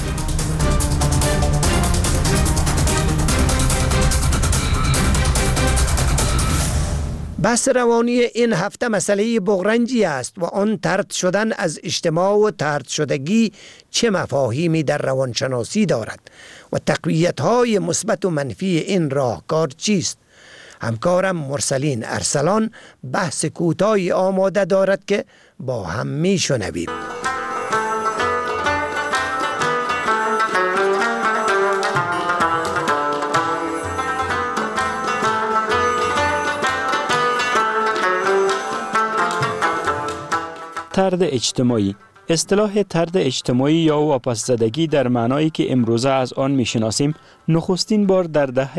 بحث روانی این هفته مسئله بغرنجی است و آن طرد شدن از اجتماع و طرد شدگی چه مفاهیمی در روانشناسی دارد و تقویت‌های مثبت و منفی این راهکار چیست. همکارم مرسلین ارسلان بحث کوتاهی آماده دارد که با هم میشنویم. طرد اجتماعی. اصطلاح طرد اجتماعی یا واپس زدگی در معنایی که امروزه از آن میشناسیم نخستین بار در دهه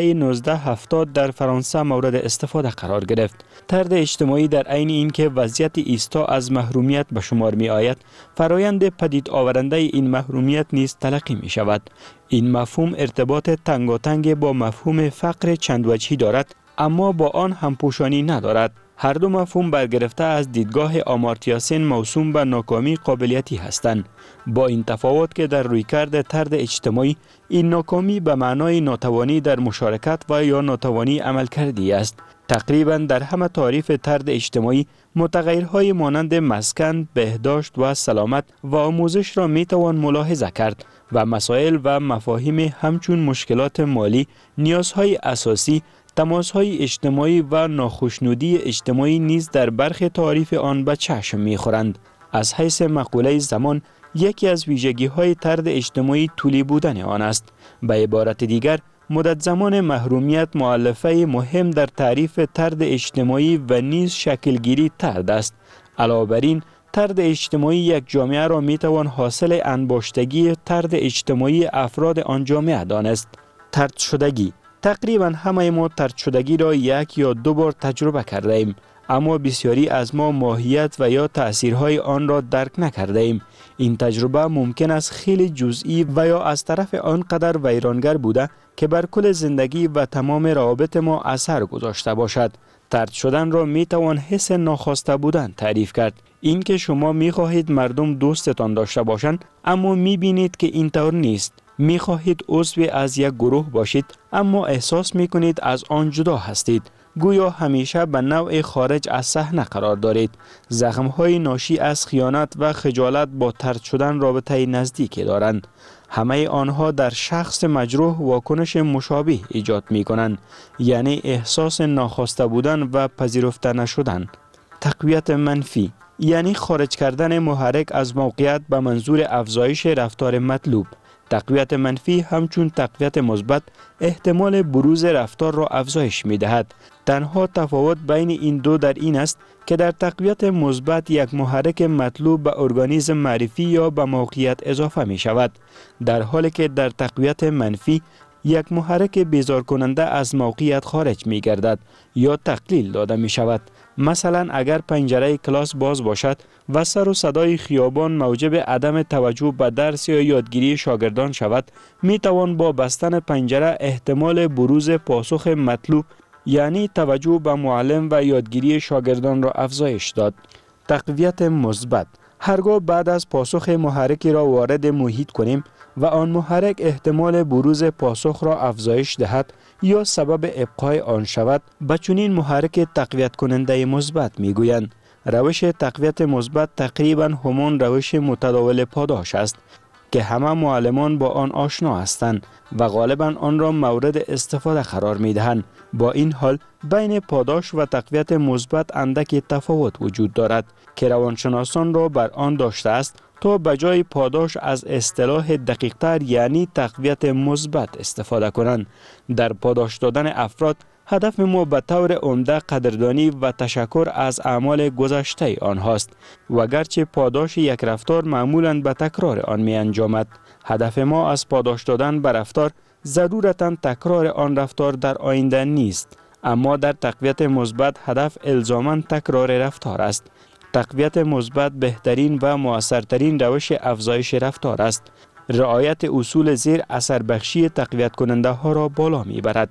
1970 در فرانسه مورد استفاده قرار گرفت. طرد اجتماعی در عین اینکه وضعیت ایستا از محرومیت به شمار می آید، فرایند پدید آورنده این محرومیت نیز تلقی می شود. این مفهوم ارتباط تنگاتنگ با مفهوم فقر چند وجهی دارد، اما با آن همپوشانی ندارد. هر دو مفهوم برگرفته از دیدگاه آمارتیا سن موسوم به ناکامی قابلیتی هستند. با این تفاوت که در رویکرد طرد اجتماعی این ناکامی به معنای ناتوانی در مشارکت و یا ناتوانی عملکردی است. تقریبا در همه تعریف طرد اجتماعی متغیرهای مانند مسکن، بهداشت و سلامت و آموزش را می توان ملاحظه کرد و مسائل و مفاهیم همچون مشکلات مالی، نیازهای اساسی، تماس‌های اجتماعی و ناخوشنودی اجتماعی نیز در برخی تعریف آن به چشم می‌خورند. از حیث مقوله زمان، یکی از ویژگی‌های طرد اجتماعی طولی بودن آن است. به عبارت دیگر، مدت زمان محرومیت مؤلفه مهم در تعریف طرد اجتماعی و نیز شکلگیری طرد است. علاوه بر این، طرد اجتماعی یک جامعه را می‌توان حاصل انباشتگی طرد اجتماعی افراد آن جامعه دانست. طرد شدگی. تقریبا همه ما طرد شدگی را یک یا دو بار تجربه کرده ایم، اما بسیاری از ما ماهیت و یا تأثیرهای آن را درک نکرده ایم. این تجربه ممکن است خیلی جزئی و یا از طرف آنقدر ویرانگر بوده که بر کل زندگی و تمام روابط ما اثر گذاشته باشد. طرد شدن را می توان حس ناخواسته بودن تعریف کرد. اینکه شما می خواهید مردم دوستتان داشته باشند، اما می بینید که اینطور نیست. می خواهید عضو از یک گروه باشید، اما احساس می کنید از آن جدا هستید. گویا همیشه به نوع خارج از صحنه قرار دارید. زخم‌های ناشی از خیانت و خجالت با طرد شدن رابطه نزدیکی دارند. همه آنها در شخص مجروح واکنش مشابه ایجاد می کنند، یعنی احساس ناخواسته بودن و پذیرفته نشدن. تقویت منفی یعنی خارج کردن محرک از موقعیت به منظور افزایش رفتار مطلوب. تقویت منفی همچون تقویت مثبت احتمال بروز رفتار را افزایش می دهد. تنها تفاوت بین این دو در این است که در تقویت مثبت یک محرک مطلوب به ارگانیسم معرفی یا به موقعیت اضافه می شود، در حالی که در تقویت منفی یک محرک بیزار کننده از موقعیت خارج می گردد یا تقلیل داده می شود. مثلا اگر پنجره کلاس باز باشد و سر و صدای خیابان موجب عدم توجه به درس یا یادگیری شاگردان شود، می توان با بستن پنجره احتمال بروز پاسخ مطلوب یعنی توجه به معلم و یادگیری شاگردان را افزایش داد. تقویت مثبت: هرگاه بعد از پاسخ محرکی را وارد محیط کنیم و آن محرک احتمال بروز پاسخ را افزایش دهد یا سبب ابقای آن شود، به چنین محرک تقویت کننده مثبت می گویند. روش تقویت مثبت تقریبا همان روش متداول پاداش است که همه معلمان با آن آشنا هستند و غالبا آن را مورد استفاده قرار می دهند. با این حال بین پاداش و تقویت مثبت اندکی تفاوت وجود دارد که روانشناسان را بر آن داشته است تا بجای پاداش از اصطلاح دقیق‌تر یعنی تقویت مثبت استفاده کنند. در پاداش دادن افراد هدف ما به طور عمده قدردانی و تشکر از اعمال گذشته آنهاست و گرچه پاداش یک رفتار معمولاً به تکرار آن می انجامد، هدف ما از پاداش دادن به رفتار ضرورتاً تکرار آن رفتار در آینده نیست، اما در تقویت مثبت هدف الزاماً تکرار رفتار است. تقویت مثبت بهترین و مؤثرترین روش افزایش رفتار است. رعایت اصول زیر اثر بخشی تقویت کننده ها را بالا می برد.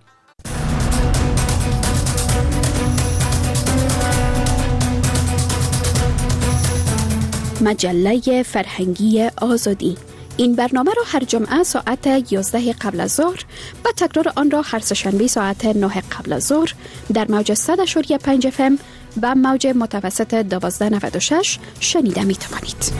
مجله فرهنگی آزادی. این برنامه را هر جمعه ساعت 11 قبل از ظهر و تکرار آن را هر سه‌شنبه ساعت 9 قبل از ظهر در موج 100.5 FM و موج متوسط 1296 شنیده می توانید.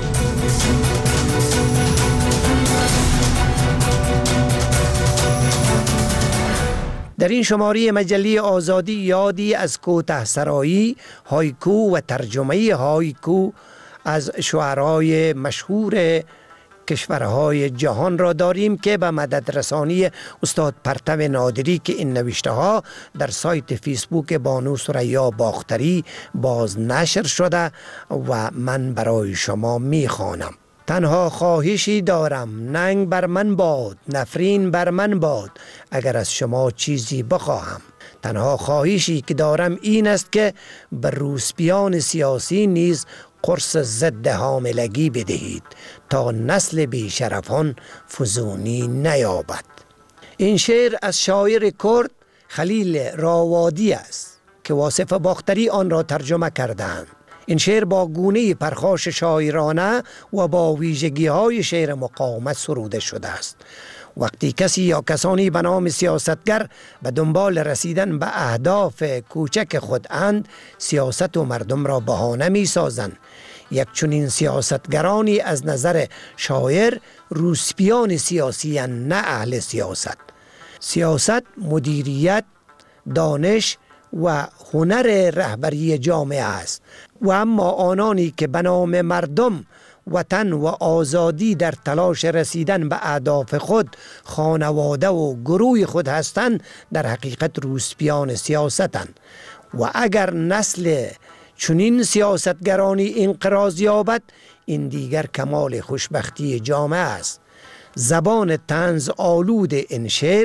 در این شماره مجله آزادی یادی از کوته سرایی، هایکو و ترجمه هایکو از شعرای مشهور کشورهای جهان را داریم که به مدد رسانی استاد پرتو نادری که این نوشته ها در سایت فیسبوک بانو ثریا باختری باز نشر شده و من برای شما می خوانم. تنها خواهشی دارم، ننگ بر من باد، نفرین بر من باد، اگر از شما چیزی بخواهم. تنها خواهشی که دارم این است که بر روسپیان سیاسی نیز قرص ضد حاملگی بدهید تا نسل بیشرفان فزونی نیابد. این شعر از شاعر کرد خلیل راوادی است که واصف باختری آن را ترجمه کردند. این شعر با گونه پرخاش شاعرانه و با ویژگی‌های شعر مقاومت سروده شده است. وقتی کسی یا کسانی به نام سیاستگر به دنبال رسیدن به اهداف کوچک خود اند، سیاست و مردم را بهانه می سازند. یک چنین سیاستگرانی از نظر شاعر روسپیان سیاسی نه اهل سیاست. سیاست مدیریت، دانش و هنر رهبری جامعه است و اما آنانی که به نام مردم، وطن و آزادی در تلاش رسیدن به اهداف خود، خانواده و گروه خود هستند، در حقیقت روسپیان سیاستند. و اگر نسل چنین سیاستگرانی انقراض یابد، این دیگر کمال خوشبختی جامعه است. زبان طنز آلود این شعر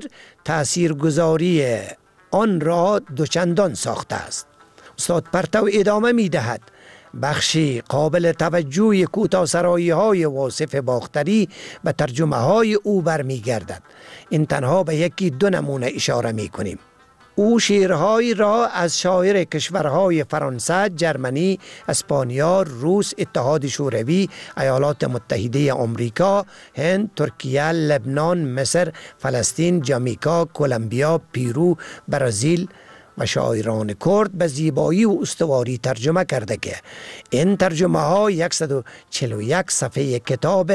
تاثیرگذاری آن را دوچندان ساخته است. استاد پرتو ادامه می دهد: بخشی قابل توجه کوتاه‌سرایی های واصف باختری به ترجمه های او برمی گردد. این تنها به یکی دو نمونه اشاره می کنیم. او شعرهایی را از شاعر کشورهای فرانسه، جرمنی، اسپانیا، روس، اتحاد شوروی، ایالات متحده آمریکا، هند، ترکیه، لبنان، مصر، فلسطین، جامیکا، کلمبیا، پیرو، برزیل و شاعران کرد به زیبایی و استواری ترجمه کرده که این ترجمه ها 141 صفحه کتاب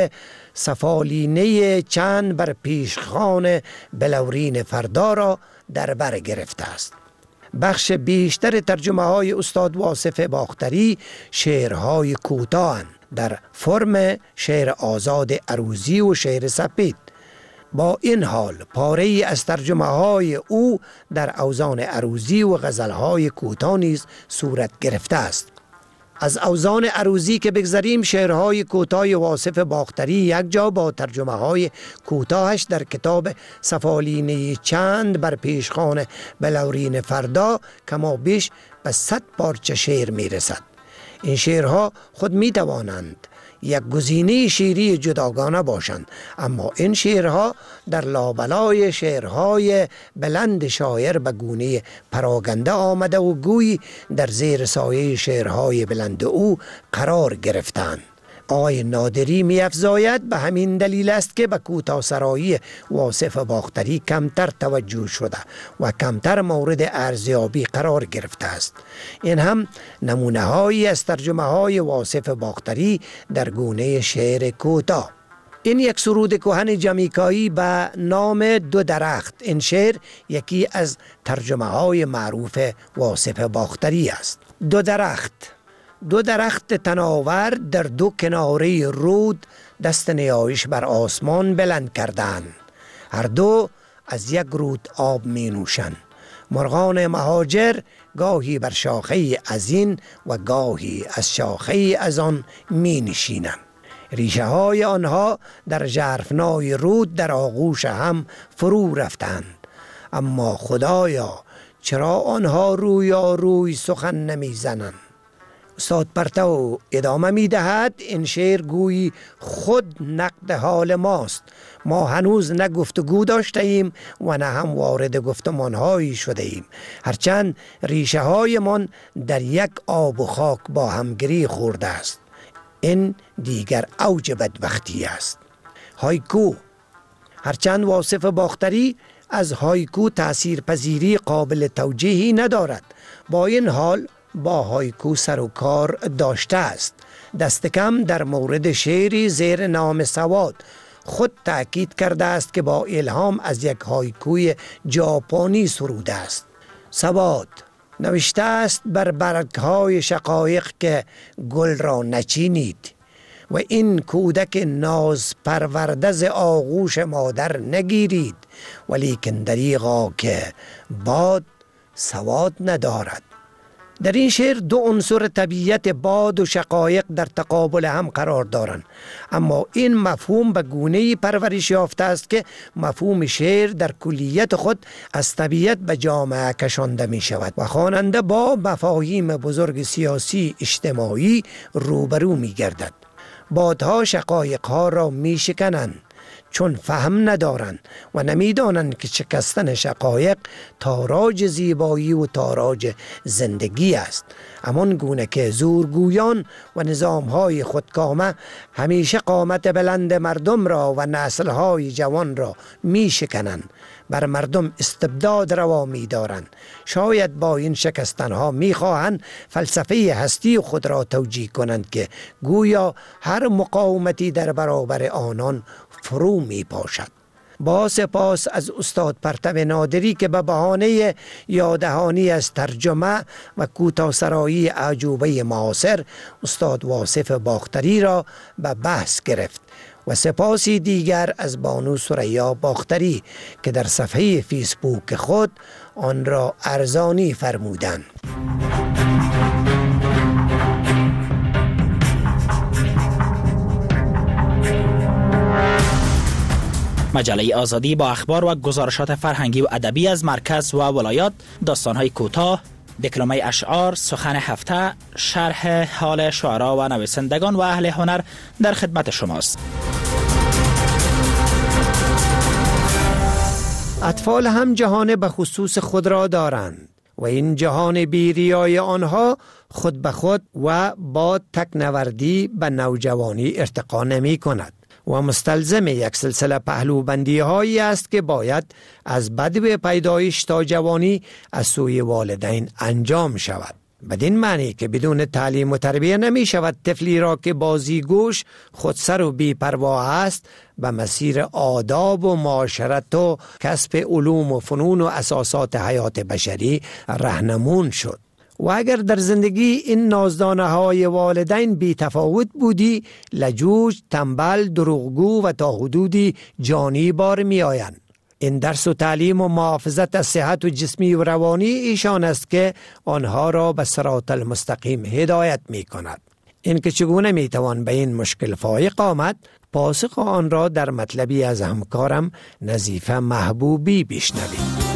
سفالینه چند بر پیشخوان بلورین فردا را در بر گرفته است. بخش بیشتر ترجمه های استاد واصف باختری شعرهای کوتاه در فرم شعر آزاد عروضی و شعر سپید. با این حال پاره ای از ترجمه های او در اوزان عروضی و غزل های کوتاه نیز صورت گرفته است. از اوزان عروضی که بگذریم، شعرهای کوتاه واصف باختری یک جا با ترجمه های کوتاهش در کتاب سفالینه چند بر پیشخوان بلورین فردا کما بیش به 100 پارچه شعر می رسد. این شعرها خود می توانند یک گزینه شعری جداگانه باشند، اما این شعرها در لابلای شعرهای بلند شاعر به گونه پراگنده آمده و گویی در زیر سایه شعرهای بلند او قرار گرفتند. آقای نادری می افزاید به همین دلیل است که به کوتاه‌سرایی واصف باختری کمتر توجه شده و کمتر مورد ارزیابی قرار گرفته است. این هم نمونه هایی از ترجمه های واصف باختری در گونه شعر کوتاه. این یک سرود کهن جامیکایی به نام دو درخت. این شعر یکی از ترجمه های معروف واصف باختری است. دو درخت تناور در دو کناره رود دست نیایش بر آسمان بلند کردند. هر دو از یک رود آب می نوشند. مرغان مهاجر گاهی بر شاخه از این و گاهی از شاخه از آن می نشینند. ریشه های آنها در ژرفنای رود در آغوش هم فرو رفتند. اما خدایا چرا آنها روی سخن نمی زنند؟ استاد پرتو ادامه می دهد: این شعر گویی خود نقد حال ماست. ما هنوز نه گفتگو داشته ایم و نه هم وارد گفتمان هایی شده ایم، هرچند ریشه های من در یک آب و خاک با همگری خورده است. این دیگر اوج بدبختی است. هایکو. هرچند واصف باختری از هایکو تأثیر پذیری قابل توجیهی ندارد، با این حال با هایکو سر و کار داشته است. دست کم در مورد شعری زیر نام سواد خود تأکید کرده است که با الهام از یک هایکوی ژاپنی سروده است. سواد نوشته است: بر برگ‌های شقایق که گل را نچینید، و این کودک ناز پرورده ز آغوش مادر نگیرید، ولیکن دریغا که باد سواد ندارد. در این شعر دو عنصر طبیعت باد و شقایق در تقابل هم قرار دارند، اما این مفهوم به گونه‌ای پرورش یافته است که مفهوم شعر در کلیت خود از طبیعت به جامعه کشانده می شود و خواننده با مفاهیم بزرگ سیاسی اجتماعی روبرو می گردد. بادها شقایقها را می شکنند چون فهم ندارند و نمیدانند که شکستن شقایق تاراج زیبایی و تاراج زندگی است. همان گونه که زورگویان و نظامهای خودکامه همیشه قامت بلند مردم را و نسلهای جوان را می شکنند، بر مردم استبداد روا می دارند. شاید با این شکستنها می خواهند فلسفه هستی خود را توجیه کنند که گویا هر مقاومتی در برابر آنان فرو می پاشد. با سپاس از استاد پرتو نادری که به بهانه یاددهانی از ترجمه و کوتاه‌سرایی اعجوبه معاصر استاد واصف باختری را به بحث گرفت و سپاسی دیگر از بانو ثریا باختری که در صفحه فیسبوک خود آن را ارزانی فرمودند. مجله آزادی با اخبار و گزارشات فرهنگی و ادبی از مرکز و ولایات، داستان‌های کوتاه، دکلمه اشعار، سخن هفته، شرح حال شعرا و نویسندگان و اهل هنر در خدمت شماست. اطفال هم جهان به خصوص خود را دارند و این جهان بیریای آنها خود به خود و با تکنوردی به نوجوانی ارتقا نمی کند و مستلزم یک سلسله پهلوبندی هایی است که باید از بدو پیدایش تا جوانی از سوی والدین انجام شود. بدین معنی که بدون تعلیم و تربیه نمی شود طفلی را که بازیگوش، خودسر و بی‌پروا است به مسیر آداب و معاشرت و کسب علوم و فنون و اساسات حیات بشری راهنمون شد. و اگر در زندگی این نازدانه های والدین بی تفاوت بودی، لجوج، تنبل، دروغگو و تا حدودی جانی بار می آیند. این درس و تعلیم و محافظت از صحت و جسمی و روانی ایشان است که آنها را به صراط المستقیم هدایت می کند. این که چگونه می توان به این مشکل فائق آمد، پاسخ آن را در مطلبی از همکارم نظیفه محبوبی بشنوید.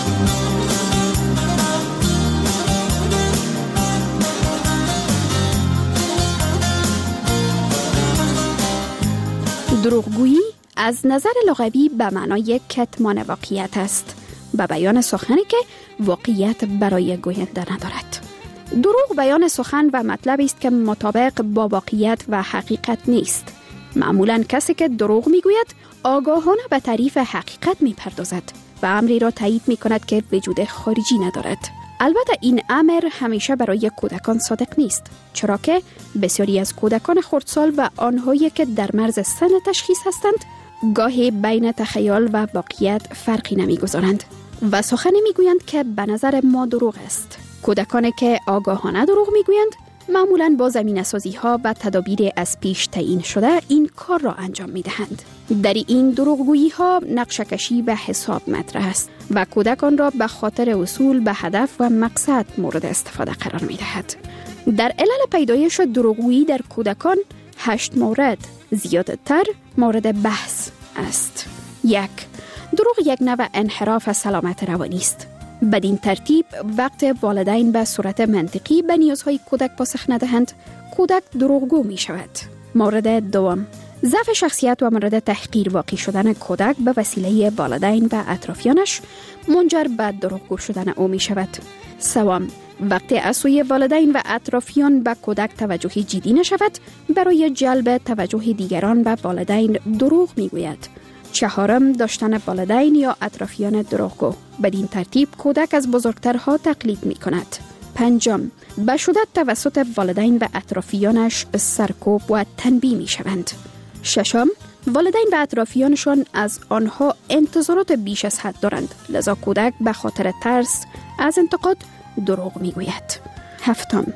دروغگویی از نظر لغوی به معنای کتمان واقعیت است، به بیان سخنی که واقعیت برای گوینده ندارد. دروغ بیان سخن و مطلبی است که مطابق با واقعیت و حقیقت نیست. معمولاً کسی که دروغ میگوید آگاهانه به تعریف حقیقت میپردازد و امری را تایید میکند که وجود خارجی ندارد. البته این امر همیشه برای کودکان صادق نیست، چرا که بسیاری از کودکان خردسال و آنهایی که در مرز سن تشخیص هستند گاهی بین تخیل و واقعیت فرقی نمیگذارند و سخنی میگویند که به نظر ما دروغ است. کودکانی که آگاهانه دروغ میگویند معمولاً با زمینه‌سازی ها و تدابیر از پیش تعیین شده این کار را انجام میدهند. در این دروغگویی ها نقشه‌کشی و حساب مطرح است و کودکان را به خاطر وصول به هدف و مقصد مورد استفاده قرار میدهد. در علل پیدایش دروغگویی در کودکان 8 مورد زیادتر مورد بحث است. 1. دروغ یک نوع انحراف از سلامت روانی است. بدین ترتیب وقت والدین به صورت منطقی به نیازهای کودک پاسخ ندهند، کودک دروغگو می شود. مورد دوم، ضعف شخصیت و مورد تحقیر واقع شدن کودک به وسیله والدین و اطرافیانش منجر به دروغگو شدن او می شود. سوم، وقتی از سوی والدین و اطرافیان به کودک توجه جدی نشود، برای جلب توجه دیگران به والدین دروغ می گوید. چهارم، داشتن والدین یا اطرافیان دروغگو. بدین ترتیب کودک از بزرگترها تقلید می کند. پنجم، به شدت توسط والدین و اطرافیانش سرکوب و تنبیه می شوند. ششم، والدین و اطرافیانشان از آنها انتظارات بیش از حد دارند، لذا کودک به خاطر ترس از انتقاد دروغ می گوید. هفتم،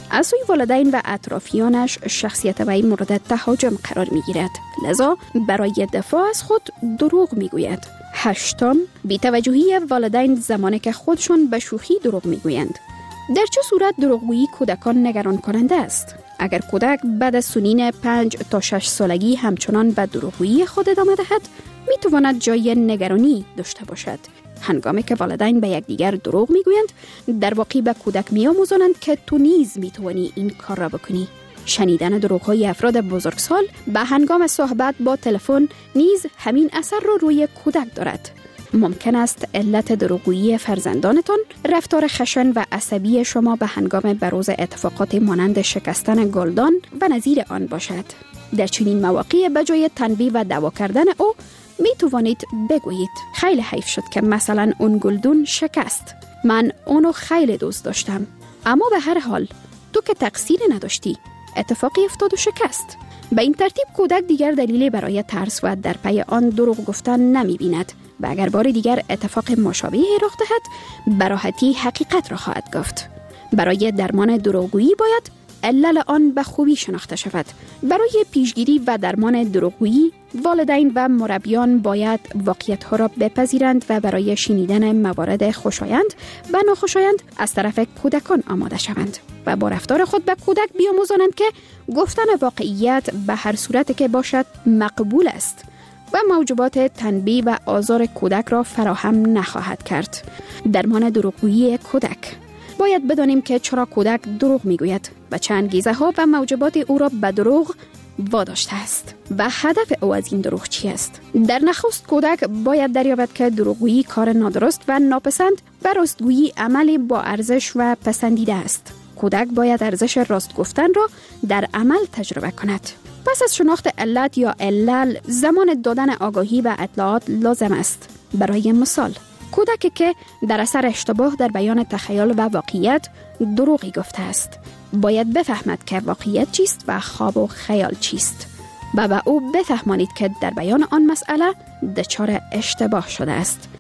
از سوی والدین و اطرافیانش شخصیت وی مورد تهاجم قرار می گیرد. لذا برای دفاع از خود دروغ می گوید. 8. بی‌توجهی والدین زمانی که خودشان به شوخی دروغ می گویند. در چه صورت دروغگویی کودکان نگران کننده است؟ اگر کودک بعد از سنین 5 تا 6 سالگی همچنان به دروغگویی خود ادامه دهد، می تواند جای نگرانی داشته باشد. هنگامی که والدین به یکدیگر دروغ میگویند، در واقع به کودک میآموزانند که تو نیز میتوانی این کار را بکنی. شنیدن دروغ‌های افراد بزرگسال به هنگام صحبت با تلفن نیز همین اثر را روی کودک دارد. ممکن است علت دروغگویی فرزندانتان رفتار خشن و عصبی شما به هنگام بروز اتفاقات مانند شکستن گلدان و نظیر آن باشد. در چنین مواقع به جای تنبیه و دعوا کردن او می توانید بگویید خیلی حیف شد که مثلا اون گلدون شکست. من اونو خیلی دوست داشتم. اما به هر حال تو که تقصیر نداشتی. اتفاقی افتاد و شکست. به این ترتیب کودک دیگر دلیلی برای ترس و در پی آن دروغ گفتن نمی بیند و اگر بار دیگر اتفاق مشابهی رخ دهد به راحتی حقیقت را خواهد گفت. برای درمان دروغگویی باید علل آن به خوبی شناخته شود. برای پیشگیری و درمان دروغگویی والدین و مربیان باید واقعیت‌ها را بپذیرند و برای شنیدن موارد خوشایند و ناخوشایند از طرف کودکان آماده شوند و با رفتار خود به کودک بیاموزانند که گفتن واقعیت به هر صورتی که باشد مقبول است و موجبات تنبیه و آزار کودک را فراهم نخواهد کرد. درمان دروغگویی کودک. باید بدانیم که چرا کودک دروغ میگوید و چه انگیزه ها و موجبات او را به دروغ واداشته است و هدف او از این دروغ چی است. در نخست کودک باید دریابد که دروغگویی کار نادرست و ناپسند و راستگویی عملی با ارزش و پسندیده است. کودک باید ارزش راست گفتن را در عمل تجربه کند. پس از شناخت علت یا علل، زمان دادن آگاهی و اطلاعات لازم است. برای مثال کودکی که در اثر اشتباه در بیان تخیل و واقعیت دروغی گفته است باید بفهمد که واقعیت چیست و خواب و خیال چیست و به او بفهمانید که در بیان آن مسئله دچار اشتباه شده است.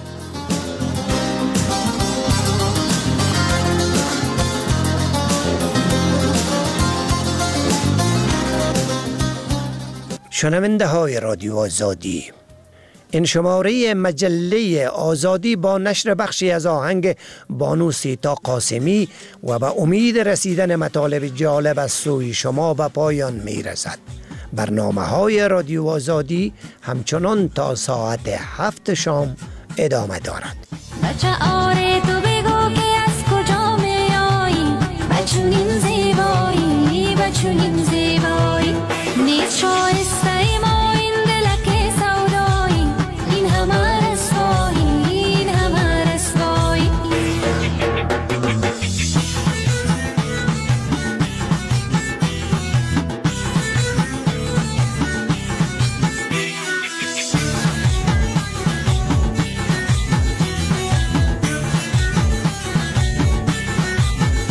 شنونده های رادیو آزادی، این شماره مجله آزادی با نشر بخشی از آهنگ بانو سیتا قاسمی و به امید رسیدن مطالب جالب از سوی شما به پایان می رسد. برنامه های رادیو آزادی همچنان تا ساعت 7 شام ادامه دارد. بچه آره تو بگو که از کجا می آیی، بچونین زیبایی، بچونین زیبایی، نیست شایسته ما این دلک سودایی، این همه رسوایی، این همه رسوایی.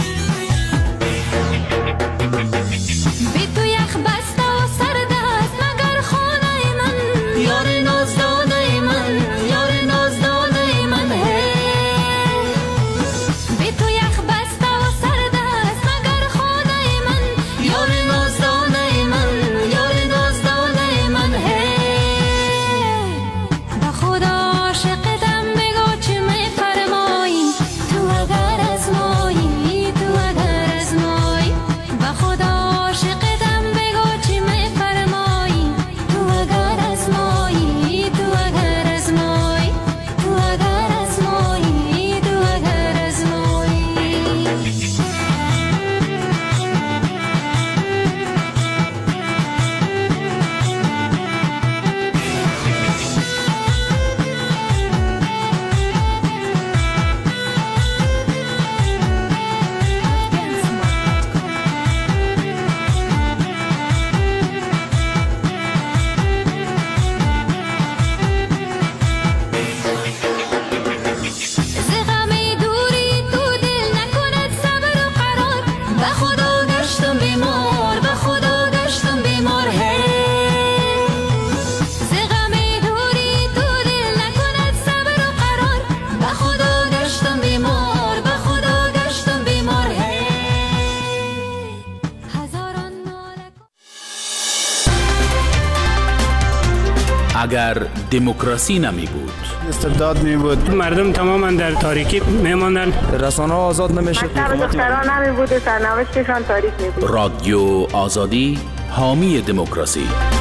بی تو یخ بسته و سرد است، من اگر دموکراسی نمی بود. استبداد می بود. مردم تماما در تاریکی می ماندن. رسانه ها آزاد نمی شد. مکتب دختران نمی بود و سرنوشتشان تاریک می بود. رادیو آزادی حامی دموکراسی.